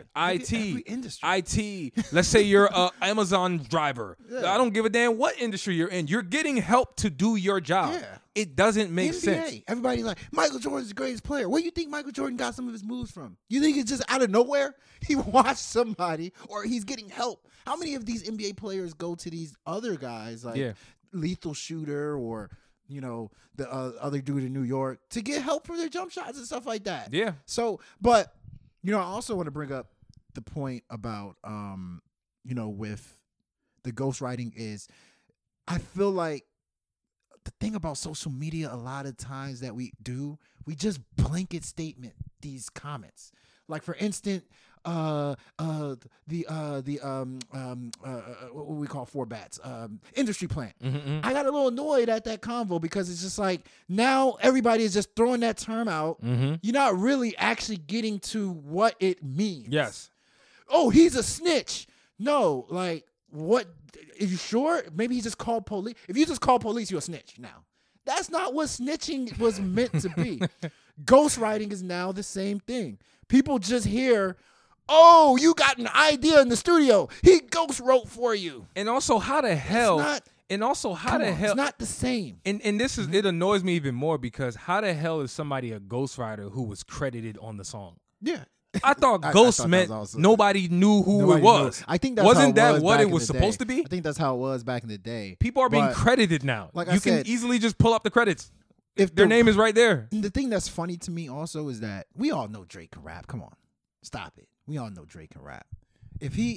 IT. Let's say you're an Amazon driver. Yeah. I don't give a damn what industry you're in. You're getting help to do your job. Yeah. It doesn't make sense. Everybody like, Michael Jordan's the greatest player. Where do you think Michael Jordan got some of his moves from? You think it's just out of nowhere? He watched somebody or he's getting help. How many of these NBA players go to these other guys like Lethal Shooter or the other dude in New York to get help for their jump shots and stuff like that? Yeah. So, but, I also want to bring up the point about, with the ghostwriting is I feel like the thing about social media a lot of times that we just blanket statement these comments. Like, for instance, what we call four bats, industry plant. I got a little annoyed at that convo because it's just like now everybody is just throwing that term out. You're not really actually getting to what it means. Yes. Oh, he's a snitch. No, like what? Are you sure? Maybe he just called police. If you just call police, you're a snitch now. That's not what snitching was meant to be. Ghostwriting is now the same thing. People just hear, oh, you got an idea in the studio. He ghost wrote for you. And also, how the hell? It's not the same. And this is it annoys me even more because how the hell is somebody a ghostwriter who was credited on the song? Yeah. I thought ghost meant nobody knew who it was. I think that's wasn't how it that was what back it was in the supposed day. to be? I think that's how it was back in the day. People are being credited now. Like you can easily just pull up the credits. If their name is right there. The thing that's funny to me also is that we all know Drake can rap. Come on, stop it. We all know Drake can rap. If he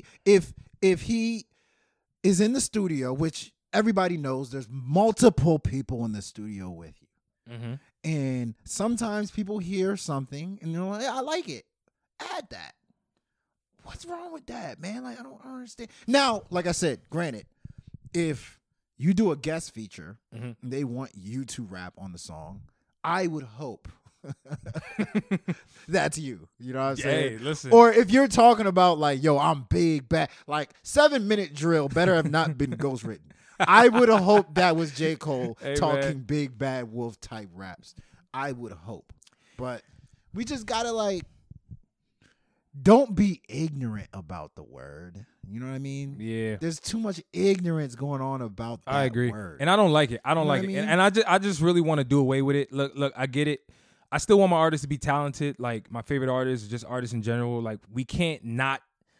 is in the studio, which everybody knows, there's multiple people in the studio with you, and sometimes people hear something and they're like, "I like it. Add that." What's wrong with that, man? Like, I don't understand. Now, like I said, granted, if you do a guest feature and they want you to rap on the song, I would hope that's you. You know what I'm saying? Hey, listen. Or if you're talking about like, yo, I'm big, bad, like 7-minute drill better have not been ghostwritten. I would have hoped that was J. Cole talking big, bad wolf type raps. I would hope. But we just got to like, don't be ignorant about the word. You know what I mean? Yeah. There's too much ignorance going on about that I agree. word. And I don't like it. I don't like it. And I just really want to do away with it. Look, I get it. I still want my artists to be talented. Like my favorite artists, just artists in general. Like we can't not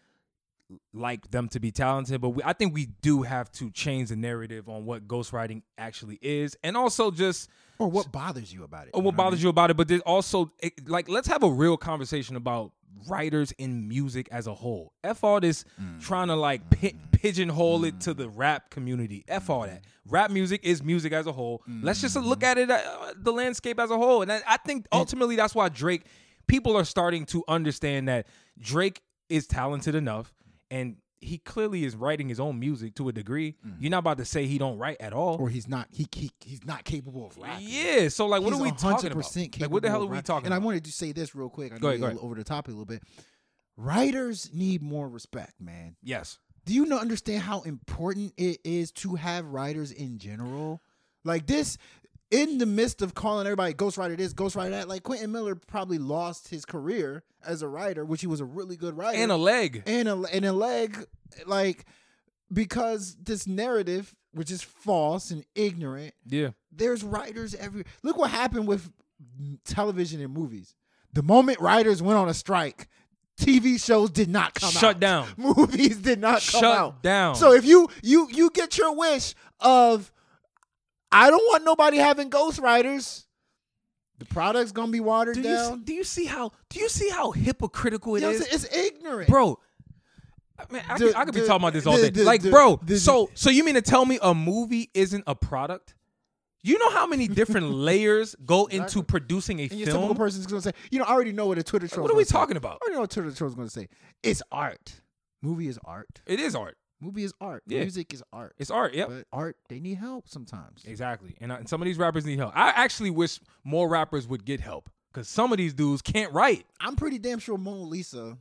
like them to be talented, but I think we do have to change the narrative on what ghostwriting actually is, and also just or what bothers you about it, or what bothers you about it. But there's also like let's have a real conversation about writers in music as a whole. F all this trying to like pigeonhole it to the rap community. F all that. Rap music is music as a whole. Let's just look at it, the landscape as a whole. And I think ultimately that's why people are starting to understand that Drake is talented enough and he clearly is writing his own music to a degree. You're not about to say he don't write at all, or he's not capable of rapping. Yeah, so like, what are we talking about? Like, what the hell are we talking about? And I wanted to say this real quick. I know go ahead. Over the topic a little bit. Writers need more respect, man. Yes. Do you not understand how important it is to have writers in general? Like this, in the midst of calling everybody ghostwriter this, ghostwriter that, like Quentin Miller probably lost his career as a writer, which he was a really good writer. And a leg. And a leg, like, because this narrative, which is false and ignorant, there's writers everywhere. Look what happened with television and movies. The moment writers went on a strike, TV shows did not come out. Shut down. Movies did not come out. Shut down. So if you get your wish of, I don't want nobody having ghostwriters, the product's gonna be watered down. Do you see how hypocritical it is? It's ignorant, bro. Man, I could be talking about this all day. So you mean to tell me a movie isn't a product? You know how many different layers go into producing a film? Your typical person's going to say, I already know what a Twitter troll is. What are we talking about? I already know what a Twitter troll is going to say. It's art. Movie is art. It is art. Movie is art. Yeah. Music is art. It's art, yep. But art, they need help sometimes. Exactly. And some of these rappers need help. I actually wish more rappers would get help because some of these dudes can't write. I'm pretty damn sure Mona Lisa...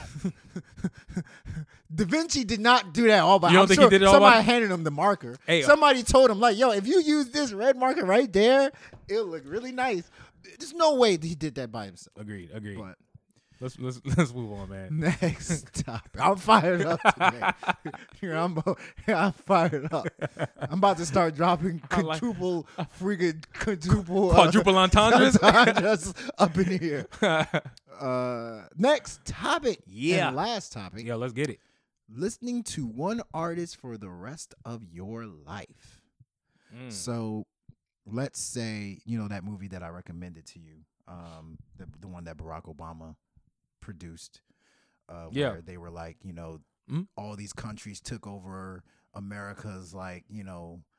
Da Vinci did not do that all by himself. You don't think he did it all by himself? Somebody handed him the marker. Hey, somebody told him, like, yo, if you use this red marker right there, it'll look really nice. There's no way that he did that by himself. Agreed. But let's move on, man. Next topic. I'm fired up today. I'm fired up. I'm about to start dropping quadruple entendres up in here. Next topic. Yeah. And last topic. Yeah, let's get it. Listening to one artist for the rest of your life. So let's say, that movie that I recommended to you, the one that Barack Obama produced, where they were like, all these countries took over America's like,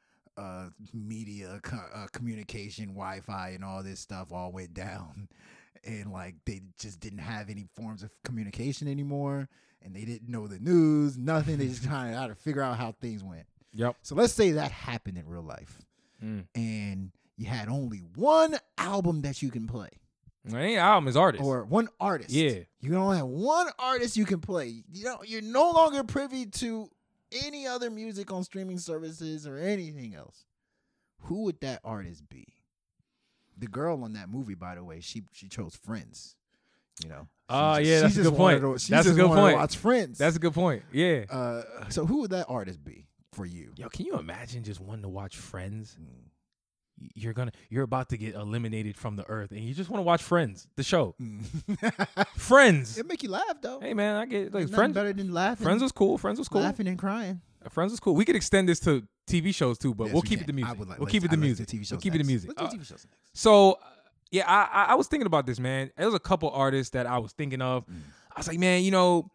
media, communication, Wi-Fi, and all this stuff all went down. and like they just didn't have any forms of communication anymore, and they didn't know the news, nothing. They just trying to figure out how things went. Yep. So let's say that happened in real life, and you had only one album that you can play. Any album is artist. Or one artist. Yeah. You only have one artist you can play. You know, you're no longer privy to any other music on streaming services or anything else. Who would that artist be? The girl on that movie, by the way, she chose Friends. You know. Yeah, that's a good point. That's a good point. Watch Friends. That's a good point. Yeah. So who would that artist be for you? Yo, can you imagine just wanting to watch Friends? You're about to get eliminated from the earth, and you just want to watch Friends, the show. Friends. It make you laugh though. Hey man, I get like Friends better than laughing. Friends was cool. Laughing and crying. Friends was cool. We could extend this to TV shows too, but we'll keep it to music. We'll keep it to music. We'll keep it to music. Let's do TV shows next. So, yeah, I was thinking about this, man. There was a couple artists that I was thinking of. I was like, man, you know,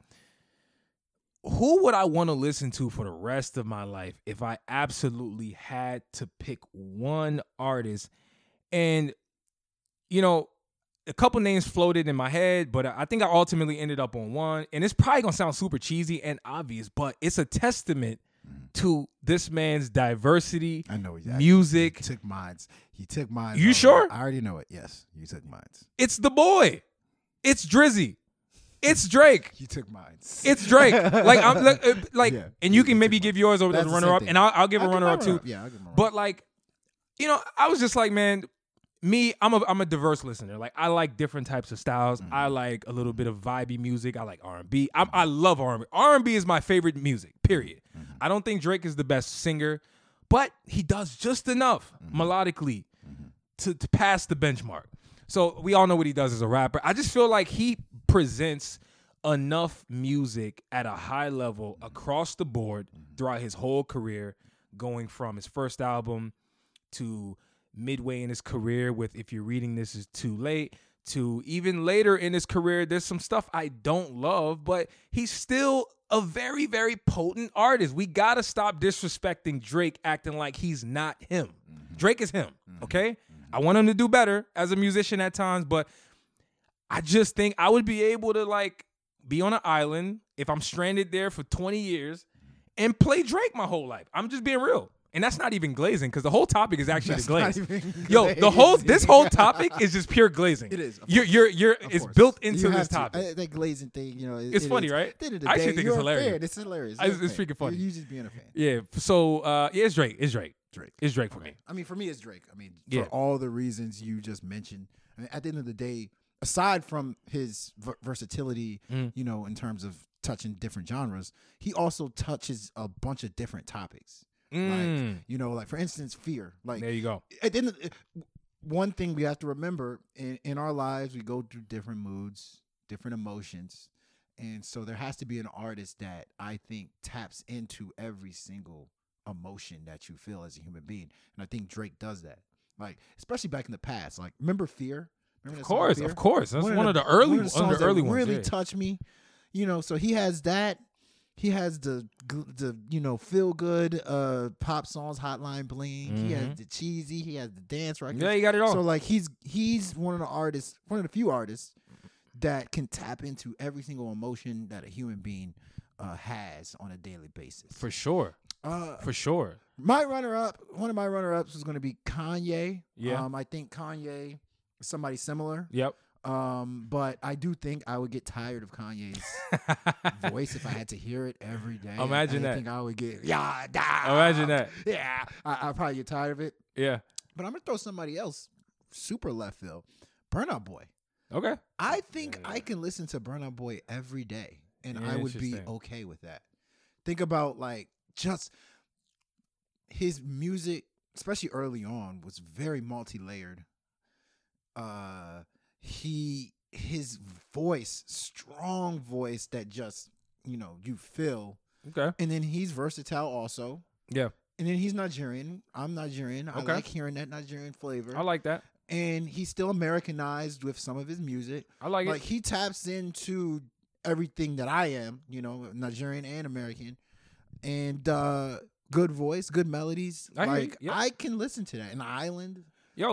who would I want to listen to for the rest of my life if I absolutely had to pick one artist? And, you know, a couple names floated in my head, but I think I ultimately ended up on one. And it's probably going to sound super cheesy and obvious, but it's a testament to this man's diversity, I know music. He took mine. You sure? I already know it. Yes, you took mine. It's the boy. It's Drizzy. It's Drake. You took mine. It's Drake. Like I'm like, Yeah, and you can maybe give yours over the runner up, and I'll give a runner up too. Yeah, I'll give him a runner up. But like, you know, I was just like, man, I'm a diverse listener. Like I like different types of styles. I like a little bit of vibey music. I like R&B. I love R&B. R&B is my favorite music. Period. I don't think Drake is the best singer, but he does just enough melodically to pass the benchmark. So we all know what he does as a rapper. I just feel like he presents enough music at a high level across the board throughout his whole career, going from his first album to midway in his career with If You're Reading This Is Too Late, to even later in his career. There's some stuff I don't love, but he's still a very, very potent artist. We got to stop disrespecting Drake, acting like he's not him. Drake is him, okay? I want him to do better as a musician at times, but I just think I would be able to like be on an island if I'm stranded there for 20 years and play Drake my whole life. I'm just being real. And that's not even glazing, because the whole topic is actually the glaze. Yo, this whole topic is just pure glazing. It is. It's built into this topic. That glazing thing, you know, it's funny, right? At the end of the I actually day, think it's hilarious. It's hilarious. It's freaking funny. You just being a fan. Yeah. So it's Drake. It's Drake. It's Drake for me. I mean, for me, it's Drake. I mean, for all the reasons you just mentioned. I mean, at the end of the day, aside from his versatility, you know, in terms of touching different genres, he also touches a bunch of different topics. Like, you know, like for instance, fear. Like there you go. At the end of, one thing we have to remember in our lives, we go through different moods, different emotions, and so there has to be an artist that I think taps into every single emotion that you feel as a human being, and I think Drake does that. Like especially back in the past. Like remember Fear? Remember of course. That's one of the early ones. Really touched me. You know, so he has that. He has the you know, feel good pop songs, Hotline Bling. He has the cheesy. He has the dance records. Yeah, he got it all. So like he's one of the few artists that can tap into every single emotion that a human being has on a daily basis. For sure. For sure. One of my runner-ups is going to be Kanye. Yeah. I think Kanye is somebody similar. Yep. But I do think I would get tired of Kanye's voice if I had to hear it every day. Imagine that. I think I would get Imagine that. Yeah, I'll probably get tired of it. Yeah. But I'm gonna throw somebody else, super left field, Burna Out Boy. Okay. I think I can listen to Burna Out Boy every day, and I would be okay with that. Think about like just his music, especially early on, was very multi-layered. His voice, strong voice that just, you know, you feel. Okay. And then he's versatile also. Yeah. And then he's Nigerian. I'm Nigerian. Okay. I like hearing that Nigerian flavor. I like that. And he's still Americanized with some of his music. I like it. Like he taps into everything that I am, you know, Nigerian and American. And good voice, good melodies. I can listen to that. An island. Yo,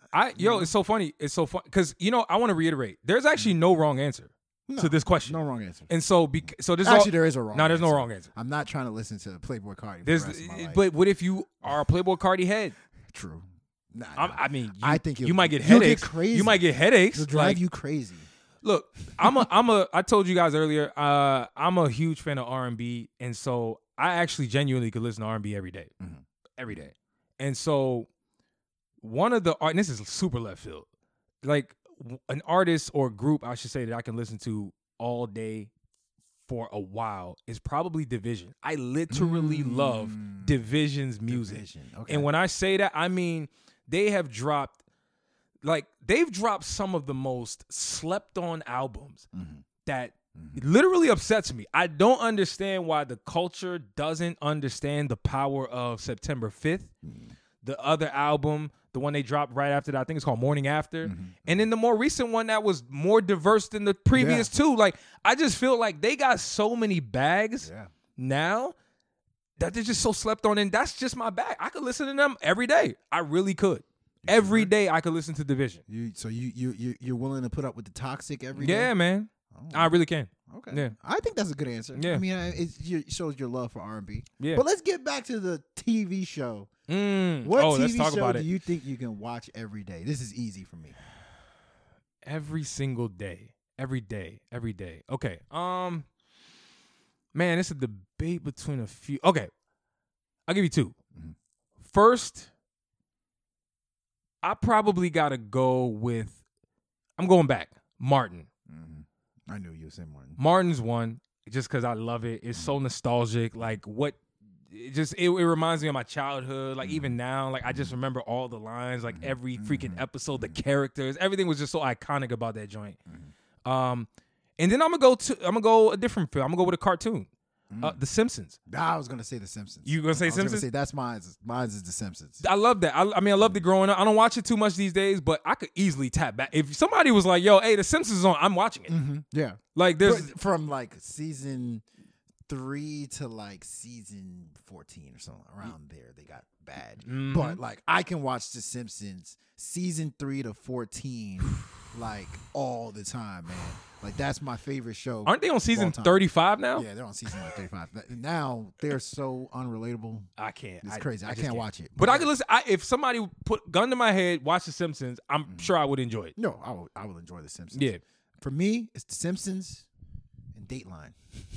It's so funny. It's so fun because I want to reiterate. There's actually no wrong answer to this question. No wrong answer. And so there's actually there is a wrong. No, there's answer. no wrong answer. I'm not trying to listen to Playboy Cardi. But what if you are a Playboy Cardi head? True. Nah, I mean, I think you might get headaches. Get crazy. You might get headaches. It'll drive you crazy. Look, I told you guys earlier, I'm a huge fan of R&B, and so I actually genuinely could listen to R&B every day. Mm-hmm. Every day. And so one of the and this is super left field. Like an artist or group, I should say, that I can listen to all day for a while is probably Division. I literally love Division's music. Division. Okay. And when I say that, I mean they've dropped some of the most slept on albums that literally upsets me. I don't understand why the culture doesn't understand the power of September 5th. The other album, the one they dropped right after that, I think it's called Morning After. And then the more recent one that was more diverse than the previous two. Like, I just feel like they got so many bags now that they're just so slept on. And that's just my bag. I could listen to them every day. I really could. Every day I could listen to Division. You're willing to put up with the toxic every day? Yeah, man. Oh. I really can. Okay. Yeah. I think that's a good answer. Yeah. I mean, it shows your love for R&B. Yeah. But let's get back to the TV show. What TV show do you think you can watch every day? This is easy for me. Every single day. Every day. Okay. Man, it's a debate between a few. Okay. I'll give you two. First, I probably got to go with, I'm going back, Martin. I knew you would say Martin. Martin's one, just because I love it. It's so nostalgic. Like, it reminds me of my childhood. Like, even now, like, I just remember all the lines, like, every freaking episode, the characters. Everything was just so iconic about that joint. And then I'm going to go a different film. I'm going to go with a cartoon. The Simpsons. I was gonna say The Simpsons. You gonna say Simpsons? Say that's mine. Mine is The Simpsons. I love that. I mean, I loved it growing up. I don't watch it too much these days, but I could easily tap back. If somebody was like, "Yo, hey, The Simpsons is on," I'm watching it. Yeah, like there's from like season 3 to like season 14 or something around there. They got bad, but like I can watch The Simpsons season 3 to 14 like all the time, man. Like, that's my favorite show. Aren't they on season 35 now? Yeah, they're on season 35. Now, they're so unrelatable. I can't. It's crazy. I can't watch it. But I can listen. If somebody put gun to my head, watch The Simpsons, I'm sure I would enjoy it. No, I will enjoy The Simpsons. Yeah. For me, it's The Simpsons and Dateline.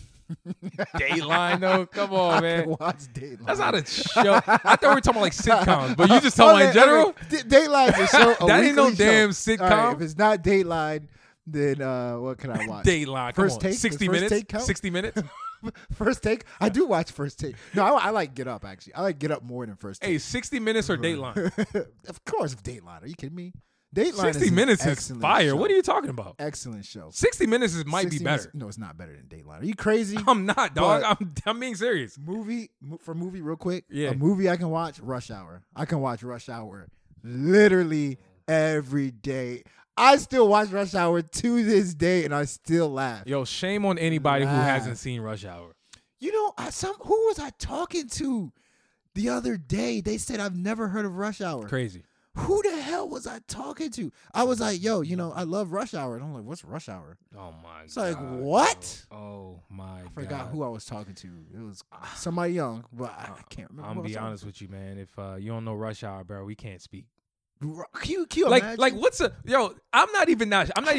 Dateline, though? Come on, man. I can watch Dateline. That's not a show. I thought we were talking about like sitcoms, but you just talking about in general? Dateline's a show. That ain't no damn sitcom. Right, if it's not Dateline, then what can I watch? Dateline. First Take. 60 minutes. 60 minutes. First Take. I do watch First Take. No, I like Get Up, actually. I like Get Up more than First Take. Hey, 60 minutes or Dateline? Of course, Dateline. Are you kidding me? Dateline 60 Minutes is fire. Show. What are you talking about? Excellent show. 60 Minutes might be better. No, it's not better than Dateline. Are you crazy? I'm not, dog. I'm being serious. Movie real quick. Yeah. A movie I can watch, Rush Hour. I can watch Rush Hour literally every day. I still watch Rush Hour to this day, and I still laugh. Yo, shame on anybody who hasn't seen Rush Hour. You know, who was I talking to the other day? They said, I've never heard of Rush Hour. Crazy. Who the hell was I talking to? I was like, yo, I love Rush Hour. And I'm like, what's Rush Hour? Oh, my God. It's like, what? Oh, my God. I forgot who I was talking to. It was somebody young, but I can't remember. I'm going to be honest with you, man. If you don't know Rush Hour, bro, we can't speak. Can you imagine? Like what's I'm not even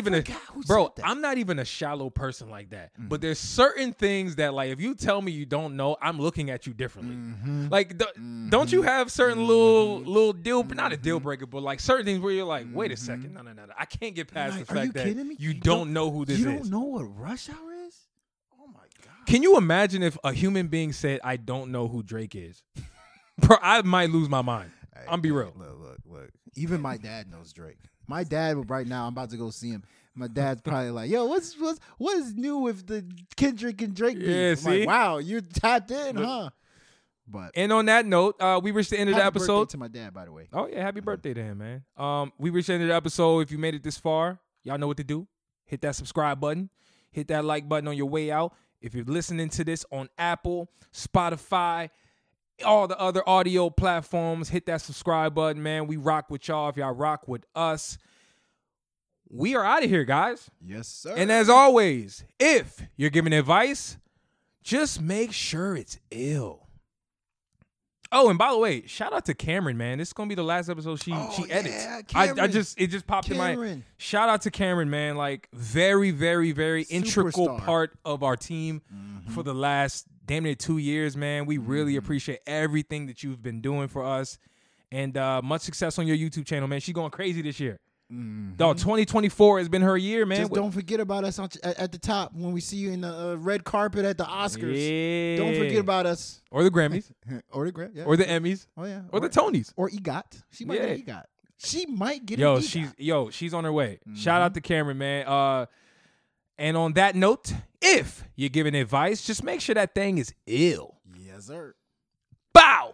a shallow person like that. But there's certain things that, like, if you tell me you don't know, I'm looking at you differently. Like, don't you have certain little deal, not a deal breaker, but like certain things where you're like, wait a second, no, I can't get past the fact that you don't know who this is. You don't know what Rush Hour is? Oh my God! Can you imagine if a human being said, I don't know who Drake is? Bro, I might lose my mind. I'm be real. Look. Even my dad knows Drake. My dad, right now, I'm about to go see him. My dad's probably like, yo, what is new with the Kendrick and Drake beef? Yeah, see? Like, wow, you tapped in, huh? And on that note, we reached the end of the episode. Happy birthday to my dad, by the way. Oh, yeah, happy birthday to him, man. We reached the end of the episode. If you made it this far, y'all know what to do. Hit that subscribe button. Hit that like button on your way out. If you're listening to this on Apple, Spotify, all the other audio platforms. Hit that subscribe button, man. We rock with y'all if y'all rock with us. We are out of here, guys. Yes, sir. And as always, if you're giving advice, just make sure it's ill. Oh, and by the way, shout out to Cameron, man. This is gonna be the last episode she edits. It just popped in my. Shout out to Cameron, man. Like very, very, very integral part of our team for the last damn near 2 years, man. We really appreciate everything that you've been doing for us, and much success on your YouTube channel, man. She's going crazy this year. Dog, 2024 has been her year, man. Just don't forget about us at the top when we see you in the red carpet at the Oscars. Yeah. Don't forget about us. Or the Grammys. Or the Grammys. Yeah. Or the Emmys. Oh, yeah. Or the Tonys. Or EGOT. She might get EGOT. She might get an EGOT. She's on her way. Shout out to Cameron, man. And on that note, if you're giving advice, just make sure that thing is ill. Yes, sir. Bow!